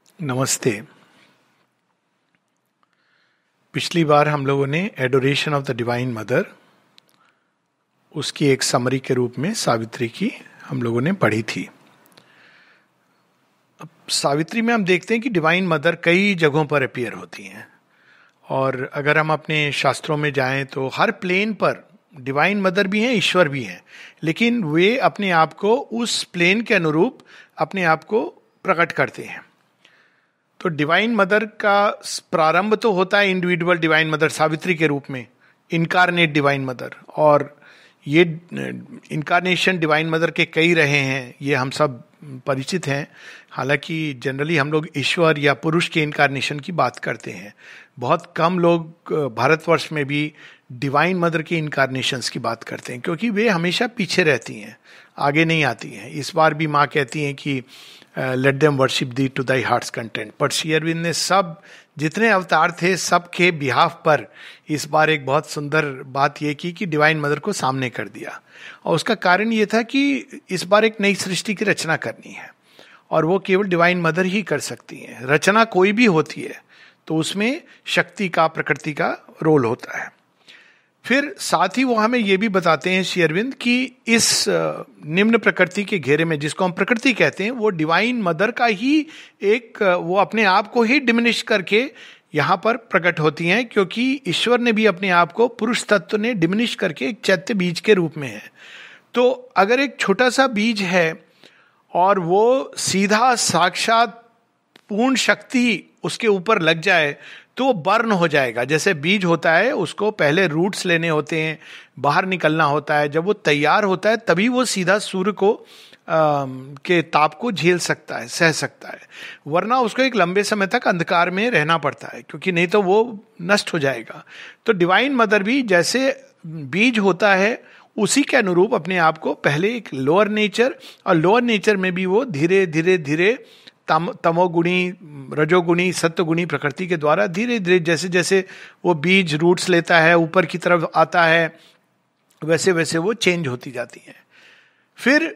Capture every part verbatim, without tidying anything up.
नमस्ते। पिछली बार हम लोगों ने adoration of the divine mother, उसकी एक समरी के रूप में सावित्री की हम लोगों ने पढ़ी थी। अब सावित्री में हम देखते हैं कि डिवाइन मदर कई जगहों पर अपीयर होती हैं, और अगर हम अपने शास्त्रों में जाएं तो हर प्लेन पर डिवाइन मदर भी हैं, ईश्वर भी हैं, लेकिन वे अपने आप को उस प्लेन के अनुरूप अपने आप को प्रकट करते हैं। तो डिवाइन मदर का प्रारंभ तो होता है इंडिविजुअल डिवाइन मदर सावित्री के रूप में, इनकारनेट डिवाइन मदर, और ये इनकारनेशन डिवाइन मदर के कई रहे हैं, ये हम सब परिचित हैं। हालांकि जनरली हम लोग ईश्वर या पुरुष के इनकारनेशन की बात करते हैं, बहुत कम लोग भारतवर्ष में भी डिवाइन मदर के इनकारनेशंस की बात करते हैं, क्योंकि वे हमेशा पीछे रहती हैं, आगे नहीं आती हैं। इस बार भी माँ कहती हैं कि let them worship thee to thy hearts content, पर श्री अरविंद ने सब जितने अवतार थे सबके बिहाफ पर इस बार एक बहुत सुंदर बात यह की कि डिवाइन मदर को सामने कर दिया। और उसका कारण ये था कि इस बार एक नई सृष्टि की रचना करनी है, और वो केवल डिवाइन मदर ही कर सकती हैं। रचना कोई भी होती है तो उसमें शक्ति का, प्रकृति का रोल होता है। फिर साथ ही वो हमें ये भी बताते हैं श्री अरविंद कि इस निम्न प्रकृति के घेरे में, जिसको हम प्रकृति कहते हैं, वो डिवाइन मदर का ही एक, वो अपने आप को ही डिमिनिश करके यहाँ पर प्रकट होती हैं, क्योंकि ईश्वर ने भी अपने आप को, पुरुष तत्व ने डिमिनिश करके एक चैत्य बीज के रूप में है। तो अगर एक छोटा सा बीज है और वो सीधा साक्षात पूर्ण शक्ति उसके ऊपर लग जाए तो वो बर्न हो जाएगा। जैसे बीज होता है, उसको पहले रूट्स लेने होते हैं, बाहर निकलना होता है, जब वो तैयार होता है तभी वो सीधा सूर्य को आ, के ताप को झेल सकता है, सह सकता है, वरना उसको एक लंबे समय तक अंधकार में रहना पड़ता है, क्योंकि नहीं तो वो नष्ट हो जाएगा। तो डिवाइन मदर भी जैसे बीज होता है उसी के अनुरूप अपने आप को पहले एक लोअर नेचर, और लोअर नेचर में भी वो धीरे धीरे धीरे तम तमोगुणी, रजोगुणी, सत्वगुणी प्रकृति के द्वारा धीरे धीरे जैसे जैसे वो बीज रूट्स लेता है, ऊपर की तरफ आता है, वैसे वैसे वो चेंज होती जाती है। फिर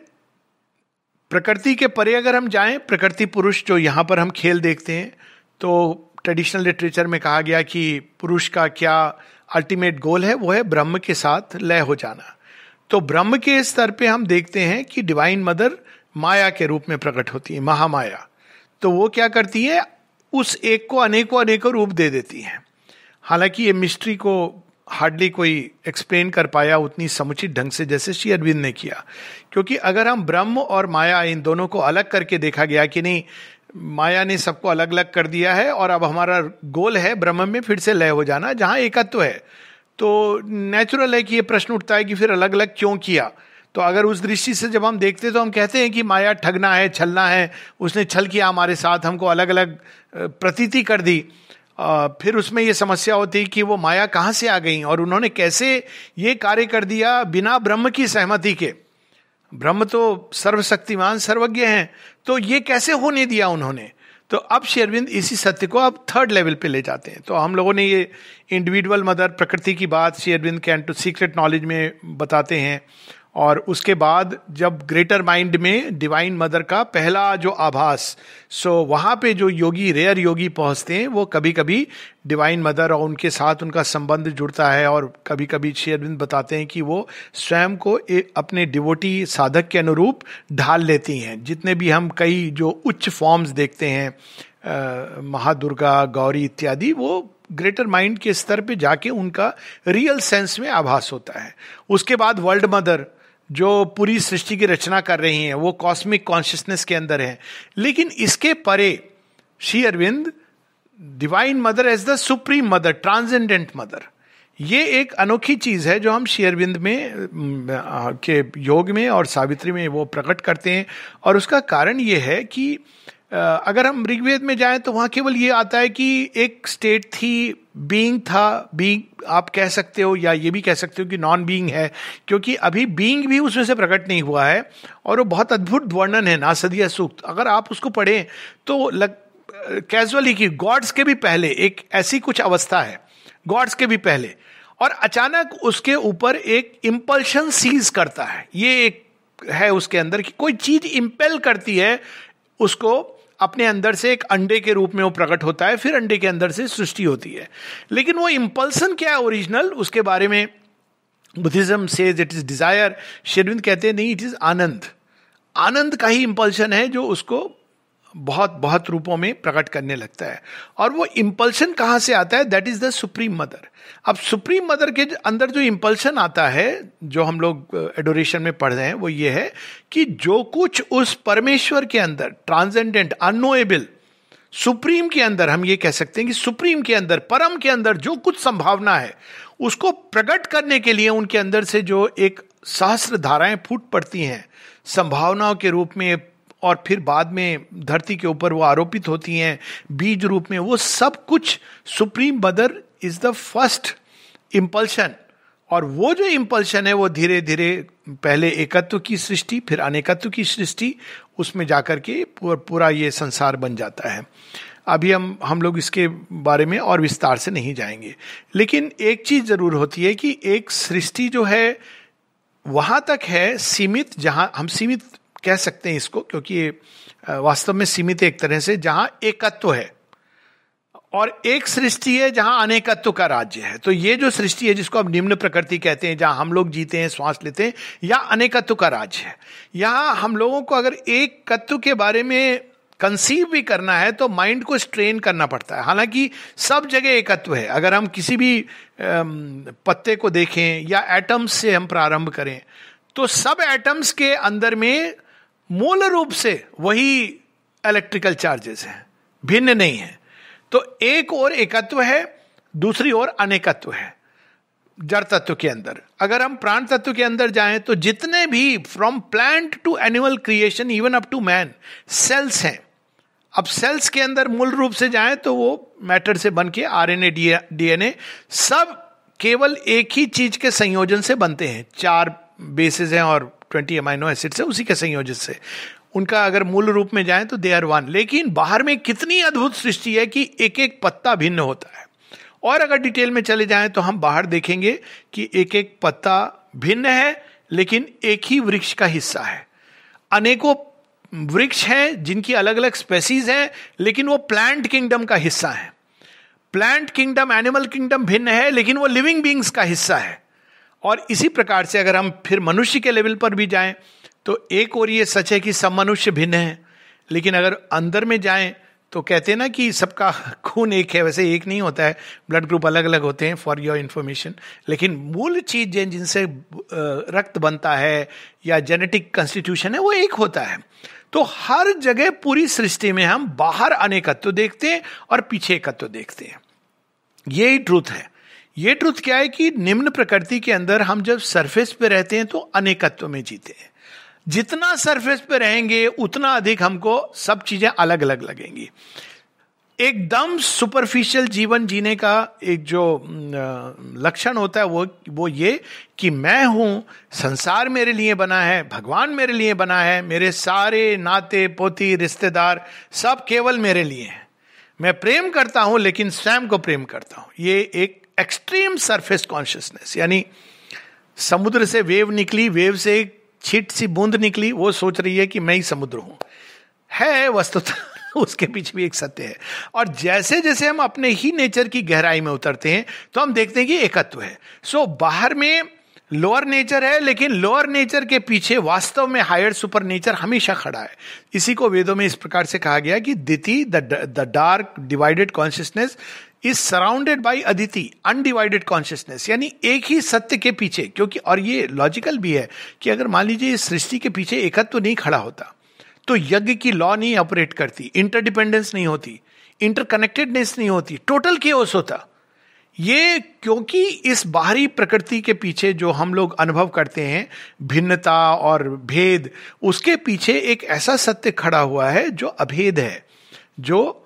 प्रकृति के परे अगर हम जाएं, प्रकृति पुरुष जो यहाँ पर हम खेल देखते हैं, तो ट्रेडिशनल लिटरेचर में कहा गया कि पुरुष का क्या अल्टीमेट गोल है, वो है ब्रह्म के साथ लय हो जाना। तो ब्रह्म के स्तर पे हम देखते हैं कि डिवाइन मदर माया के रूप में प्रकट होती है, महामाया। तो वो क्या करती है, उस एक को अनेकों अनेकों रूप दे देती है। हालांकि ये मिस्ट्री को हार्डली कोई एक्सप्लेन कर पाया उतनी समुचित ढंग से जैसे श्री अरविंद ने किया, क्योंकि अगर हम ब्रह्म और माया इन दोनों को अलग करके देखा गया कि नहीं, माया ने सबको अलग अलग कर दिया है और अब हमारा गोल है ब्रह्म में फिर से लय हो जाना, जहां एकत्व है, तो नेचुरल है कि ये प्रश्न उठता है कि फिर अलग अलग क्यों किया। तो अगर उस दृष्टि से जब हम देखते तो हम कहते हैं कि माया ठगना है, छलना है, उसने छल किया हमारे साथ, हमको अलग अलग प्रतीति कर दी। फिर उसमें ये समस्या होती कि वो माया कहाँ से आ गई और उन्होंने कैसे ये कार्य कर दिया बिना ब्रह्म की सहमति के। ब्रह्म तो सर्वशक्तिमान सर्वज्ञ हैं, तो ये कैसे होने दिया उन्होंने। तो अब श्री अरविंद इसी सत्य को अब थर्ड लेवल पे ले जाते हैं। तो हम लोगों ने ये इंडिविजुअल मदर प्रकृति की बात Shri Aurobindo canto secret knowledge में बताते हैं, और उसके बाद जब ग्रेटर माइंड में डिवाइन मदर का पहला जो आभास, सो वहाँ पे जो योगी, रेयर योगी पहुँचते हैं, वो कभी कभी डिवाइन मदर और उनके साथ उनका संबंध जुड़ता है, और कभी कभी श्री अरविंद बताते हैं कि वो स्वयं को एक अपने डिवोटी साधक के अनुरूप ढाल लेती हैं। जितने भी हम कई जो उच्च फॉर्म्स देखते हैं, महादुर्गा, गौरी इत्यादि, वो ग्रेटर माइंड के स्तर पे जाके उनका रियल सेंस में आभास होता है। उसके बाद वर्ल्ड मदर जो पूरी सृष्टि की रचना कर रही हैं, वो कॉस्मिक कॉन्शियसनेस के अंदर है। लेकिन इसके परे Shri Aurobindo divine mother as the supreme mother, transcendent mother, ये एक अनोखी चीज है जो हम श्री अरविंद में के योग में और सावित्री में वो प्रकट करते हैं। और उसका कारण ये है कि अगर हम ऋग्वेद में जाएं तो वहां केवल ये आता है कि एक स्टेट थी, बीइंग था, बीइंग आप कह सकते हो, या ये भी कह सकते हो कि नॉन बीइंग है, क्योंकि अभी बीइंग भी उसमें से प्रकट नहीं हुआ है। और वो बहुत अद्भुत वर्णन है नासदीय सूक्त, अगर आप उसको पढ़ें तो लग कैजुअली कि गॉड्स के भी पहले एक ऐसी कुछ अवस्था है, गॉड्स के भी पहले, और अचानक उसके ऊपर एक इंपल्शन सीज करता है। ये एक है उसके अंदर कि कोई चीज इंपेल करती है उसको अपने अंदर से एक अंडे के रूप में वो प्रकट होता है, फिर अंडे के अंदर से सृष्टि होती है। लेकिन वो इंपल्सन क्या है ओरिजिनल, उसके बारे में Buddhism says it is desire, Shri Aurobindo कहते हैं नहीं, इट इज आनंद। आनंद का ही इंपल्शन है जो उसको बहुत बहुत रूपों में प्रकट करने लगता है। और वो इंपल्शन कहां से आता है? That is the supreme mother. अब सुप्रीम मदर के अंदर जो इंपल्शन आता है, जो हम लोग एडोरेशन में पढ़ रहे हैं, वो ये है कि जो कुछ उस परमेश्वर के अंदर ट्रांसेंडेंट, अननोएबल, सुप्रीम के अंदर, हम ये कह सकते हैं कि सुप्रीम के अंदर, परम के अंदर जो कुछ संभावना है, उसको प्रकट करने के लिए उनके अंदर से जो एक सहस्त्र धाराएं फूट पड़ती हैं संभावनाओं के रूप में, और फिर बाद में धरती के ऊपर वो आरोपित होती हैं बीज रूप में, वो सब कुछ supreme mother is the first impulsion. और वो जो इंपल्शन है वो धीरे धीरे पहले एकत्व की सृष्टि, फिर अनेकत्व की सृष्टि, उसमें जाकर के पूरा, पूरा ये संसार बन जाता है। अभी हम हम लोग इसके बारे में और विस्तार से नहीं जाएंगे, लेकिन एक चीज जरूर होती है कि एक सृष्टि जो है वहां तक है सीमित, जहां हम सीमित कह सकते हैं इसको, क्योंकि ये वास्तव में सीमित है एक तरह से, जहां एकत्व है, और एक सृष्टि है जहां अनेकत्व का राज्य है। तो ये जो सृष्टि है जिसको हम निम्न प्रकृति कहते हैं, जहां हम लोग जीते हैं, श्वास लेते हैं, या अनेकत्व का राज्य है। यहां हम लोगों को अगर एक तत्व के बारे में कंसीव भी करना है तो माइंड को स्ट्रेन करना पड़ता है। हालांकि सब जगह एकत्व है। अगर हम किसी भी पत्ते को देखें या एटम्स से हम प्रारंभ करें, तो सब एटम्स के अंदर में मूल रूप से वही इलेक्ट्रिकल चार्जेस हैं, भिन्न नहीं है। तो एक और एकत्व है, दूसरी ओर अनेकत्व है जड़ तत्व के अंदर। अगर हम प्राण तत्व के अंदर जाएं तो जितने भी from plant to animal creation even up to man cells हैं। अब सेल्स के अंदर मूल रूप से जाएं तो वो मैटर से बन के आरएनए, डीएनए सब केवल एक ही चीज के संयोजन से बनते हैं। चार बेसिस हैं और ट्वेंटी अमाइनो एसिड्स है, उसी के संयोजन से। उनका अगर मूल रूप में जाएं तो दे आर वन। लेकिन बाहर में कितनी अद्भुत सृष्टि है कि एक एक पत्ता भिन्न होता है। और अगर डिटेल में चले जाएं तो हम बाहर देखेंगे कि एक एक पत्ता भिन्न है, लेकिन एक ही वृक्ष का हिस्सा है। अनेकों वृक्ष हैं जिनकी अलग अलग स्पेसीज हैं, लेकिन वो प्लांट किंगडम का हिस्सा है। प्लांट किंगडम, एनिमल किंगडम भिन्न है, लेकिन वो लिविंग बींग्स का हिस्सा है। और इसी प्रकार से अगर हम फिर मनुष्य के लेवल पर भी जाएं तो एक और ये सच है कि सब मनुष्य भिन्न है, लेकिन अगर अंदर में जाएं तो कहते हैं ना कि सबका खून एक है। वैसे एक नहीं होता है, ब्लड ग्रुप अलग अलग होते हैं, फॉर योर इंफॉर्मेशन। लेकिन मूल चीजें जिनसे रक्त बनता है या जेनेटिक कंस्टिट्यूशन है वो एक होता है। तो हर जगह पूरी सृष्टि में हम बाहर अनेकत्व देखते हैं और पीछे एकत्व देखते हैं। यही ट्रूथ है। ये ट्रुथ क्या है कि निम्न प्रकृति के अंदर हम जब सरफेस पे रहते हैं तो अनेकत्व में जीते हैं। जितना सरफेस पे रहेंगे उतना अधिक हमको सब चीजें अलग अलग लगेंगी। एकदम सुपरफिशियल जीवन जीने का एक जो लक्षण होता है वो वो ये कि मैं हूं, संसार मेरे लिए बना है, भगवान मेरे लिए बना है, मेरे सारे नाते पोती रिश्तेदार सब केवल मेरे लिए हैं। मैं प्रेम करता हूं लेकिन स्वयं को प्रेम करता हूं। ये एक एक्सट्रीम सरफेस कॉन्शियसनेस, यानी समुद्र से वेव निकली, वेव से एक छिट सी बूंद निकली, वो सोच रही है कि मैं ही समुद्र हूं। है वस्तुतः उसके पीछे भी एक सत्य है। और जैसे जैसे हम अपने ही नेचर की गहराई में उतरते हैं तो हम देखते हैं कि एकत्व है। सो so, बाहर में लोअर नेचर है, लेकिन लोअर नेचर के पीछे वास्तव में हायर सुपर नेचर हमेशा खड़ा है। इसी को वेदों में इस प्रकार से कहा गया कि Diti, the dark divided consciousness is surrounded by Aditi, undivided consciousness. यानी एक ही सत्य के पीछे, क्योंकि और ये लॉजिकल भी है कि अगर मान लीजिए इस सृष्टि के पीछे एकत्व नहीं खड़ा होता तो यज्ञ की लॉ नहीं ऑपरेट करती, इंटरडिपेंडेंस नहीं होती, इंटरकनेक्टेडनेस नहीं होती, टोटल केओस होता। ये क्योंकि इस बाहरी प्रकृति के पीछे जो हम लोग अनुभव करते हैं भिन्नता और भेद, उसके पीछे एक ऐसा सत्य खड़ा हुआ है जो अभेद है, जो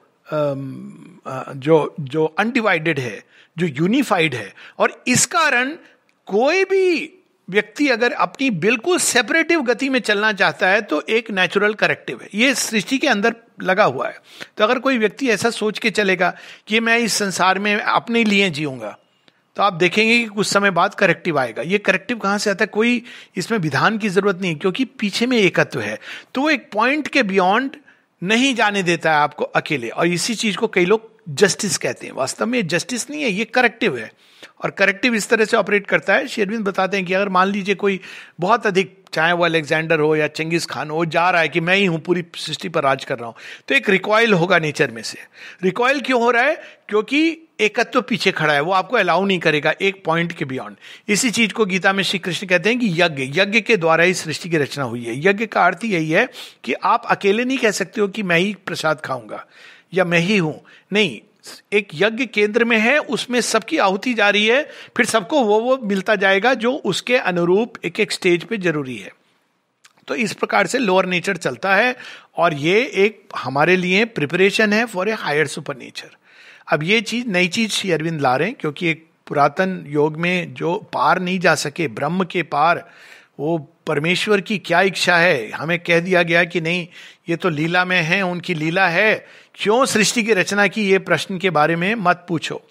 जो जो अनडिवाइडेड है, जो यूनिफाइड है। और इस कारण कोई भी व्यक्ति अगर अपनी बिल्कुल सेपरेटिव गति में चलना चाहता है तो एक नेचुरल करेक्टिव है, ये सृष्टि के अंदर लगा हुआ है। तो अगर कोई व्यक्ति ऐसा सोच के चलेगा कि मैं इस संसार में अपने लिए जीऊंगा, तो आप देखेंगे कि कुछ समय बाद करेक्टिव आएगा। ये करेक्टिव कहां से आता है? कोई इसमें विधान की जरूरत नहीं, क्योंकि पीछे में एकत्व है। तो एक पॉइंट के बियॉन्ड नहीं जाने देता है आपको अकेले। और इसी चीज को कई लोग जस्टिस कहते हैं। वास्तव में जस्टिस नहीं है, ये करेक्टिव है। और करेक्टिव इस तरह से ऑपरेट करता है, श्री अरविंद बताते हैं कि अगर मान लीजिए कोई बहुत अधिक, चाहे वो अलेक्जेंडर हो या चंगेज खान हो, जा रहा है कि मैं ही हूं पूरी सृष्टि पर राज कर रहा हूं, तो एक रिकॉइल होगा नेचर में से। रिकॉइल क्यों हो रहा है? क्योंकि एकत्व पीछे खड़ा है, वो आपको अलाउ नहीं करेगा एक पॉइंट के बियॉन्ड। इसी चीज को गीता में श्री कृष्ण कहते हैं कि यज्ञ यज्ञ के द्वारा ही सृष्टि की रचना हुई है। यज्ञ का अर्थ यही है कि आप अकेले नहीं कह सकते हो कि मैं ही प्रसाद खाऊंगा या मैं ही हूं, नहीं। एक यज्ञ केंद्र में है, उसमें सबकी आहुति जा रही है, फिर सबको वो वो मिलता जाएगा जो उसके अनुरूप एक एक स्टेज पे जरूरी है। तो इस प्रकार से लोअर नेचर चलता है, और ये एक हमारे लिए प्रिपरेशन है for a higher super nature. अब ये चीज, नई चीज श्री अरविंद ला रहे हैं, क्योंकि एक पुरातन योग में जो पार नहीं जा सके, ब्रह्म के पार, वो परमेश्वर की क्या इच्छा है, हमें कह दिया गया कि नहीं ये तो लीला में है, उनकी लीला है, क्यों सृष्टि की रचना की, ये प्रश्न के बारे में मत पूछो।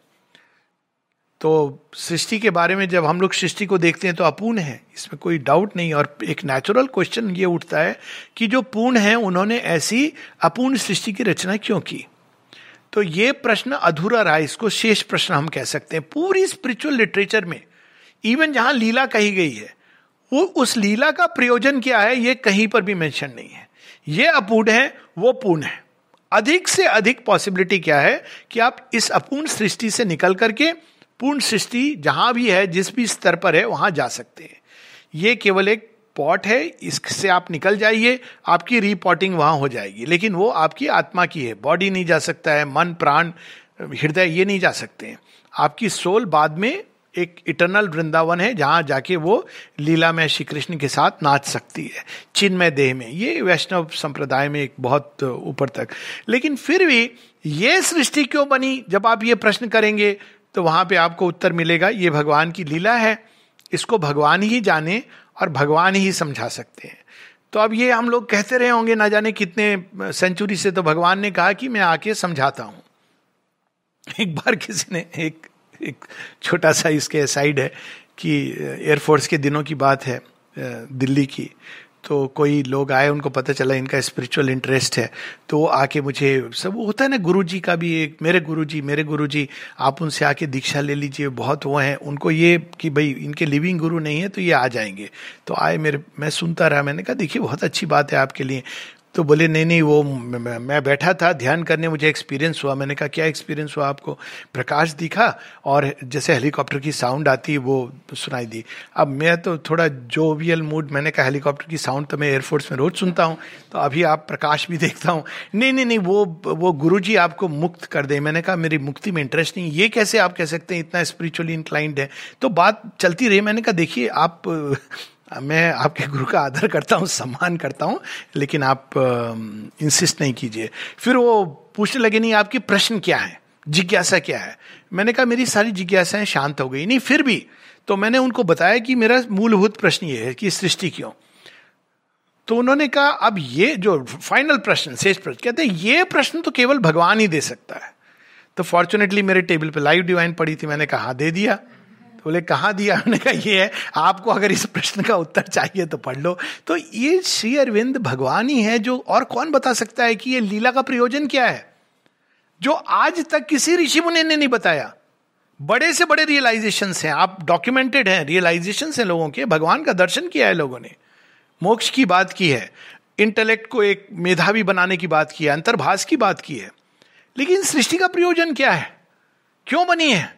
तो सृष्टि के बारे में जब हम लोग सृष्टि को देखते हैं तो अपूर्ण है, इसमें कोई डाउट नहीं। और एक नेचुरल क्वेश्चन ये उठता है कि जो पूर्ण है उन्होंने ऐसी अपूर्ण सृष्टि की रचना क्यों की? तो ये प्रश्न अधूरा रहा, इसको शेष प्रश्न हम कह सकते हैं। पूरी स्पिरिचुअल लिटरेचर में इवन जहां लीला कही गई है, वो उस लीला का प्रयोजन क्या है ये कहीं पर भी मेंशन नहीं है। ये अपूर्ण है, वो पूर्ण है। अधिक से अधिक पॉसिबिलिटी क्या है कि आप इस अपूर्ण सृष्टि से निकल करके पूर्ण सृष्टि जहां भी है, जिस भी स्तर पर है, वहां जा सकते हैं। ये केवल एक पॉट है, इससे आप निकल जाइए, आपकी रिपोर्टिंग वहां हो जाएगी, लेकिन वो आपकी आत्मा की है। बॉडी नहीं जा सकता है, मन, प्राण, हृदय ये नहीं जा सकते हैं। आपकी सोल बाद में एक इटर्नल वृंदावन है, जहां जाके वो लीला में श्री कृष्ण के साथ नाच सकती है, चिन्मय देह में। ये वैष्णव संप्रदाय में एक बहुत ऊपर तक। लेकिन फिर भी ये सृष्टि क्यों बनी, जब आप ये प्रश्न करेंगे तो वहां पे आपको उत्तर मिलेगा, ये भगवान की लीला है, इसको भगवान ही जाने और भगवान ही समझा सकते हैं। तो अब ये हम लोग कहते रहे होंगे ना जाने कितने सेंचुरी से, तो भगवान ने कहा कि मैं आके समझाता हूं। एक बार किसी ने, एक एक छोटा सा इसके साइड है कि एयरफोर्स के दिनों की बात है, दिल्ली की, तो कोई लोग आए, उनको पता चला इनका स्पिरिचुअल इंटरेस्ट है, तो वो आके मुझे, सब होता है ना, गुरुजी का भी एक, मेरे गुरुजी मेरे गुरुजी आप उनसे आके दीक्षा ले लीजिए, बहुत वो हैं, उनको ये कि भाई इनके लिविंग गुरु नहीं है तो ये आ जाएंगे। तो आए मेरे, मैं सुनता रहा, मैंने कहा देखिए बहुत अच्छी बात है आपके लिए। तो बोले नहीं नहीं वो मैं, मैं बैठा था ध्यान करने, मुझे एक्सपीरियंस हुआ। मैंने कहा क्या एक्सपीरियंस हुआ आपको? प्रकाश दिखा और जैसे हेलीकॉप्टर की साउंड आती है वो सुनाई दी। अब मैं तो थोड़ा जोवियल मूड, मैंने कहा हेलीकॉप्टर की साउंड तो मैं एयरफोर्स में रोज सुनता हूँ, तो अभी आप प्रकाश भी देखता हूँ। नहीं नहीं नहीं वो वो गुरुजी आपको मुक्त कर दे। मैंने कहा मेरी मुक्ति में इंटरेस्ट नहीं। ये कैसे आप कह सकते हैं, इतना स्पिरिचुअली इंक्लाइंड है? तो बात चलती रही। मैंने कहा देखिए आप, मैं आपके गुरु का आदर करता हूँ, सम्मान करता हूँ, लेकिन आप इंसिस्ट नहीं कीजिए। फिर वो पूछने लगे नहीं आपकी प्रश्न क्या है, जिज्ञासा क्या है? मैंने कहा मेरी सारी जिज्ञासाएं शांत हो गई। नहीं फिर भी, तो मैंने उनको बताया कि मेरा मूलभूत प्रश्न ये है कि सृष्टि क्यों। तो उन्होंने कहा अब ये जो फाइनल प्रश्न, शेष प्रश्न, कहते हैं ये प्रश्न तो केवल भगवान ही दे सकता है। तो फॉर्चुनेटली मेरे टेबल पे लाइव डिवाइन पड़ी थी, मैंने कहा दे दिया। तो बोले कहाँ दिया? मैंने कहा ये है, आपको अगर इस प्रश्न का उत्तर चाहिए तो पढ़ लो। तो ये श्री अरविंद भगवान ही है जो, और कौन बता सकता है कि ये लीला का प्रयोजन क्या है, जो आज तक किसी ऋषि मुनि ने नहीं बताया। बड़े से बड़े रियलाइजेशंस हैं, आप डॉक्यूमेंटेड हैं, रियलाइजेशंस हैं लोगों के, भगवान का दर्शन किया है लोगों ने, मोक्ष की बात की है, इंटेलेक्ट को एक मेधावी बनाने की बात की है, अंतर्भाष की बात की है। लेकिन सृष्टि का प्रयोजन क्या है, क्यों बनी है?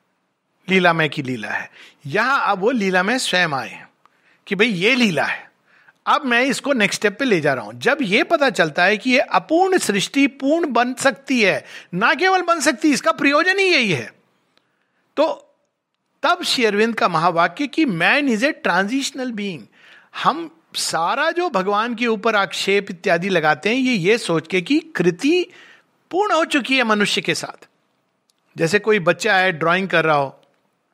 लीलामय की लीला है। यहां अब वो लीलामय स्वयं आए कि भाई ये लीला है, अब मैं इसको नेक्स्ट स्टेप पे ले जा रहा हूं। जब ये पता चलता है कि ये अपूर्ण सृष्टि पूर्ण बन सकती है, ना केवल बन सकती, इसका प्रयोजन ही यही है, तो तब श्री अरविंद का महावाक्य कि man is a transitional being. हम सारा जो भगवान के ऊपर आक्षेप इत्यादि लगाते हैं, ये ये सोच के कि कृति पूर्ण हो चुकी है मनुष्य के साथ। जैसे कोई बच्चा है ड्राइंग कर रहा हो,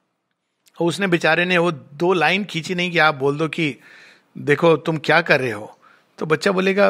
उसने बेचारे ने वो दो लाइन खींची नहीं कि आप बोल दो कि देखो तुम क्या कर रहे हो, तो बच्चा बोलेगा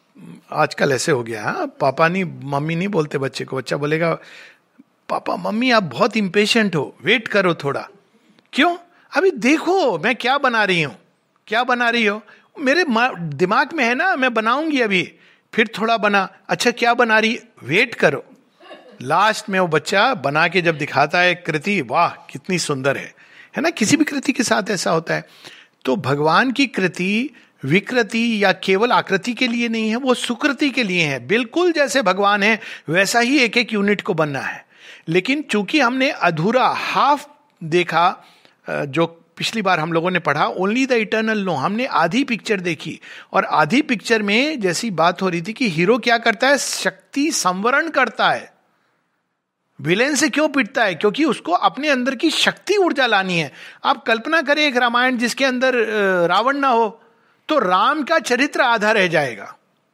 आजकल ऐसे हो गया, हाँ पापा नहीं मम्मी नहीं बोलते बच्चे को, बच्चा बोलेगा पापा मम्मी आप बहुत इम्पेशेंट हो, वेट करो थोड़ा। क्यों? अभी देखो मैं क्या बना रही हूं, क्या बना रही हो, मेरे दिमाग में है ना, मैं बनाऊंगी अभी, फिर थोड़ा बना, अच्छा क्या बना रही, वेट करो, लास्ट में वो बच्चा बना के जब दिखाता है कृति, वाह कितनी सुंदर है, है ना। किसी भी कृति के साथ ऐसा होता है। तो भगवान की कृति विकृति या केवल आकृति के लिए नहीं है, वो सुकृति के लिए है। बिल्कुल जैसे भगवान है वैसा ही एक एक यूनिट को बनना है। लेकिन चूंकि हमने अधूरा हाफ देखा, जो पिछली बार हम लोगों ने पढ़ा, ओनली द इटर्नल नो, हमने आधी पिक्चर देखी। और आधी पिक्चर में जैसी बात हो रही थी कि हीरो क्या करता है, शक्ति संवरण करता है। विलेन से क्यों पिटता है, क्योंकि उसको अपने अंदर की शक्ति ऊर्जा लानी है। आप कल्पना करें एक रामायण जिसके अंदर रावण ना हो, तो राम का चरित्र आधा रह जाएगा।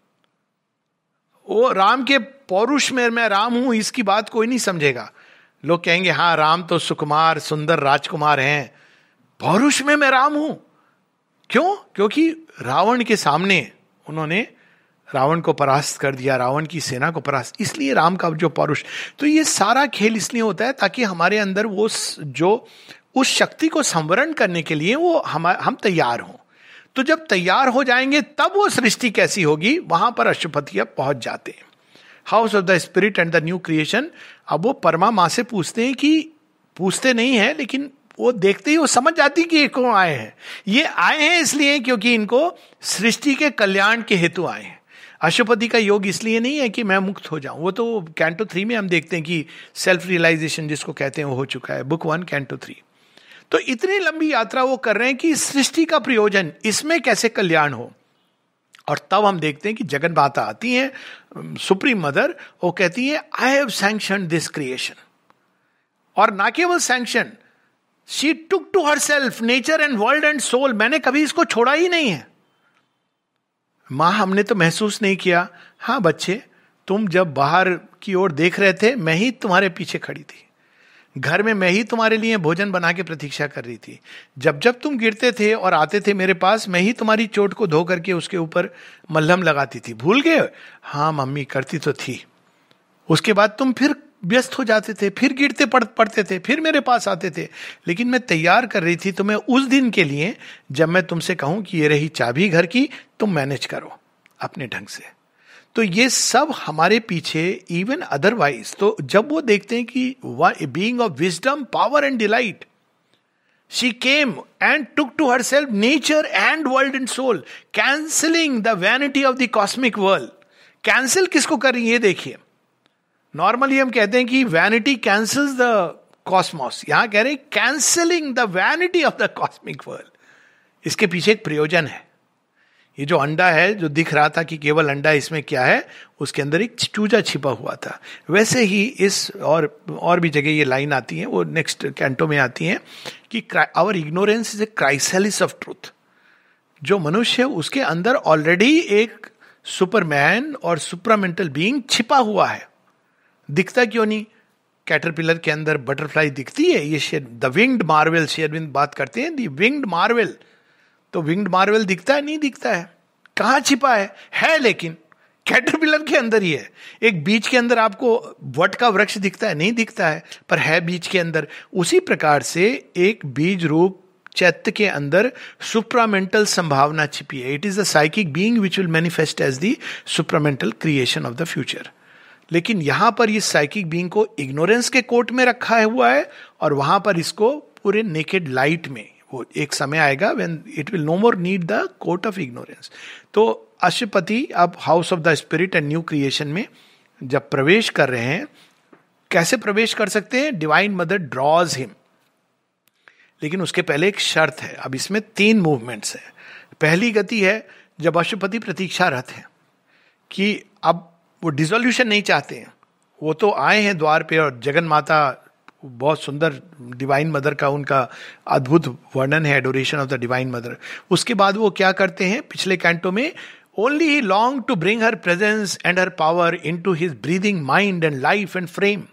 वो राम के पौरुष में मैं राम हूं, इसकी बात कोई नहीं समझेगा। लोग कहेंगे हाँ राम तो सुकुमार सुंदर राजकुमार हैं, पौरुष में मैं राम हूं। क्यों? क्योंकि रावण के सामने उन्होंने रावण को परास्त कर दिया, रावण की सेना को परास्त, इसलिए राम का जो पौरुष। तो ये सारा खेल इसलिए होता है ताकि हमारे अंदर वो जो उस शक्ति को संवरण करने के लिए वो हम हम तैयार हों। तो जब तैयार हो जाएंगे तब वो सृष्टि कैसी होगी, वहां पर अशुपति अब पहुंच जाते हैं। House of the spirit and the new creation. अब वो परमा मां से पूछते हैं कि, पूछते नहीं है लेकिन वो देखते ही वो समझ जाती कि ये कौन आए हैं। ये आए हैं इसलिए क्योंकि इनको सृष्टि के कल्याण के हेतु आए हैं। अशुपति का योग इसलिए नहीं है कि मैं मुक्त हो जाऊं, वो तो कैंटो थ्री में हम देखते हैं कि सेल्फ रियलाइजेशन जिसको कहते हैं वो हो चुका है, बुक वन कैंटो थ्री। तो इतनी लंबी यात्रा वो कर रहे हैं कि सृष्टि का प्रयोजन, इसमें कैसे कल्याण हो। और तब हम देखते हैं कि जगन माता आती हैं, सुप्रीम मदर, वो कहती है I have sanctioned this creation. और ना केवल sanction, she took to herself nature and world and soul, मैंने कभी इसको छोड़ा ही नहीं है। मां हमने तो महसूस नहीं किया, हाँ बच्चे तुम जब बाहर की ओर देख रहे थे मैं ही तुम्हारे पीछे खड़ी थी, घर में मैं ही तुम्हारे लिए भोजन बना के प्रतीक्षा कर रही थी, जब जब तुम गिरते थे और आते थे मेरे पास मैं ही तुम्हारी चोट को धो करके उसके ऊपर मलहम लगाती थी, भूल गए? हाँ मम्मी करती तो थी। उसके बाद तुम फिर व्यस्त हो जाते थे, फिर गिरते पड़ पड़ते थे, फिर मेरे पास आते थे, लेकिन मैं तैयार कर रही थी तुम्हें उस दिन के लिए जब मैं तुमसे कहूं कि ये रही चाबी घर की, तुम मैनेज करो अपने ढंग से। तो ये सब हमारे पीछे, इवन अदरवाइज, तो जब वो देखते हैं कि being of wisdom power and delight, she came and took to herself nature and world and soul, cancelling the vanity of the cosmic world. Cancel किसको कर रही है, ये देखिए। नॉर्मली हम कहते हैं कि वैनिटी कैंसल्स द कॉस्मोस, यहां कह रहे हैं cancelling the vanity of the cosmic world. इसके पीछे एक प्रयोजन है। ये जो अंडा है, जो दिख रहा था कि केवल अंडा, इसमें क्या है, उसके अंदर एक चूजा छिपा हुआ था। वैसे ही इस और और भी जगह ये लाइन आती है, वो नेक्स्ट कैंटो में आती है कि our ignorance is a chrysalis of truth. जो मनुष्य है उसके अंदर ऑलरेडी एक सुपरमैन और सुप्रामेंटल बीइंग छिपा हुआ है। दिखता क्यों नहीं? कैटरपिलर के अंदर बटरफ्लाई दिखती है, ये द विंग्ड मार्वेल, शेरविंद बात करते हैं द विंग्ड मार्वेल। तो विंग्ड मार्वेल दिखता है, नहीं दिखता है, कहां छिपा है? है लेकिन कैटरपिलर के अंदर ही है। एक बीज के अंदर आपको वट का वृक्ष दिखता है, नहीं दिखता है, पर है बीज के अंदर। उसी प्रकार से एक बीज रूप चैत्य के अंदर सुप्रामेंटल संभावना छिपी है। It is the psychic being which will manifest as the supramental creation of the future. लेकिन यहां पर इस साइकिक बीइंग को इग्नोरेंस के कोर्ट में रखा हुआ है, और वहां पर इसको पूरे नेकेड लाइट में, वो एक समय आएगा when it will no more need the court of ignorance. तो अशुपति अब house of the spirit and new creation में जब प्रवेश कर रहे हैं, कैसे प्रवेश कर सकते हैं? डिवाइन मदर ड्रॉज हिम, लेकिन उसके पहले एक शर्त है। अब इसमें तीन मूवमेंट्स हैं। पहली गति है जब अशुपति प्रतीक्षारत है कि अब वो डिसोल्यूशन नहीं चाहते हैं, वो तो आए हैं द्वार पे, और जगन माता, बहुत सुंदर डिवाइन मदर का उनका अद्भुत वर्णन है, adoration of the divine mother. उसके बाद वो क्या करते हैं पिछले कैंटो में, only he long to bring her presence and her power into his breathing mind and life and frame,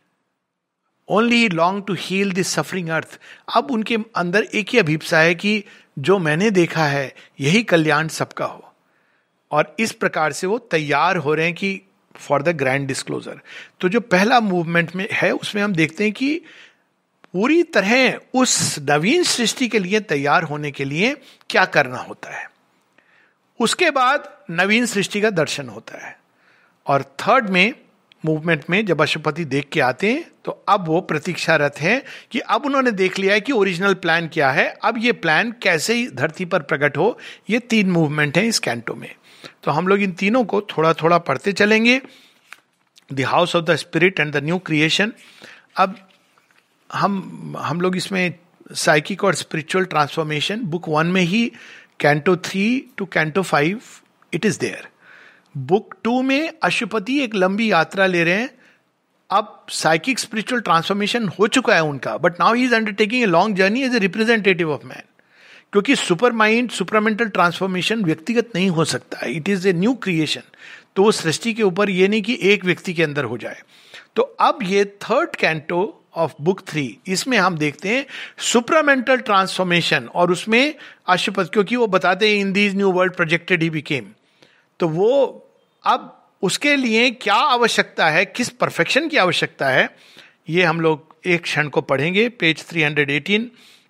only he long to heal this suffering earth. अब उनके अंदर एक ही अभिप्सा है कि जो मैंने देखा है यही कल्याण सबका हो, और इस प्रकार से वो तैयार हो रहे हैं कि फॉर द ग्रैंड डिस्क्लोजर। तो जो पहला मूवमेंट में है उसमें हम देखते हैं कि पूरी तरह उस नवीन सृष्टि के लिए तैयार होने के लिए क्या करना होता है। उसके बाद नवीन सृष्टि का दर्शन होता है। और थर्ड में मूवमेंट में जब अशुपति देख के आते हैं तो अब वो प्रतीक्षारत हैं कि अब उन्होंने देख लिया है कि ओरिजिनल प्लान क्या है, अब ये प्लान कैसे ही धरती पर प्रकट हो। ये तीन मूवमेंट हैं इस कैंटो में, तो हम लोग इन तीनों को थोड़ा थोड़ा पढ़ते चलेंगे। The house of the spirit and the new creation. अब हम हम लोग इसमें साइकिक और स्पिरिचुअल ट्रांसफॉर्मेशन बुक वन में ही canto three to canto five it is there. Book two में अशुपति एक लंबी यात्रा ले रहे हैं। अब साइकिक स्पिरिचुअल ट्रांसफॉर्मेशन हो चुका है उनका, but now he is undertaking a long journey as a representative of man, क्योंकि सुपर माइंड सुपरमेंटल ट्रांसफॉर्मेशन व्यक्तिगत नहीं हो सकता, it is a new creation. तो वो सृष्टि के ऊपर ये नहीं कि एक व्यक्ति के अंदर हो जाए। तो अब ये third canto of book three, इसमें हम देखते हैं सुपरामेंटल ट्रांसफॉर्मेशन, और उसमें अशुपति, क्योंकि वो बताते हैं in these new world projected he became, तो वो अब उसके लिए क्या आवश्यकता है, किस परफेक्शन की आवश्यकता है, ये हम लोग एक क्षण को पढ़ेंगे। Page three hundred eighteen.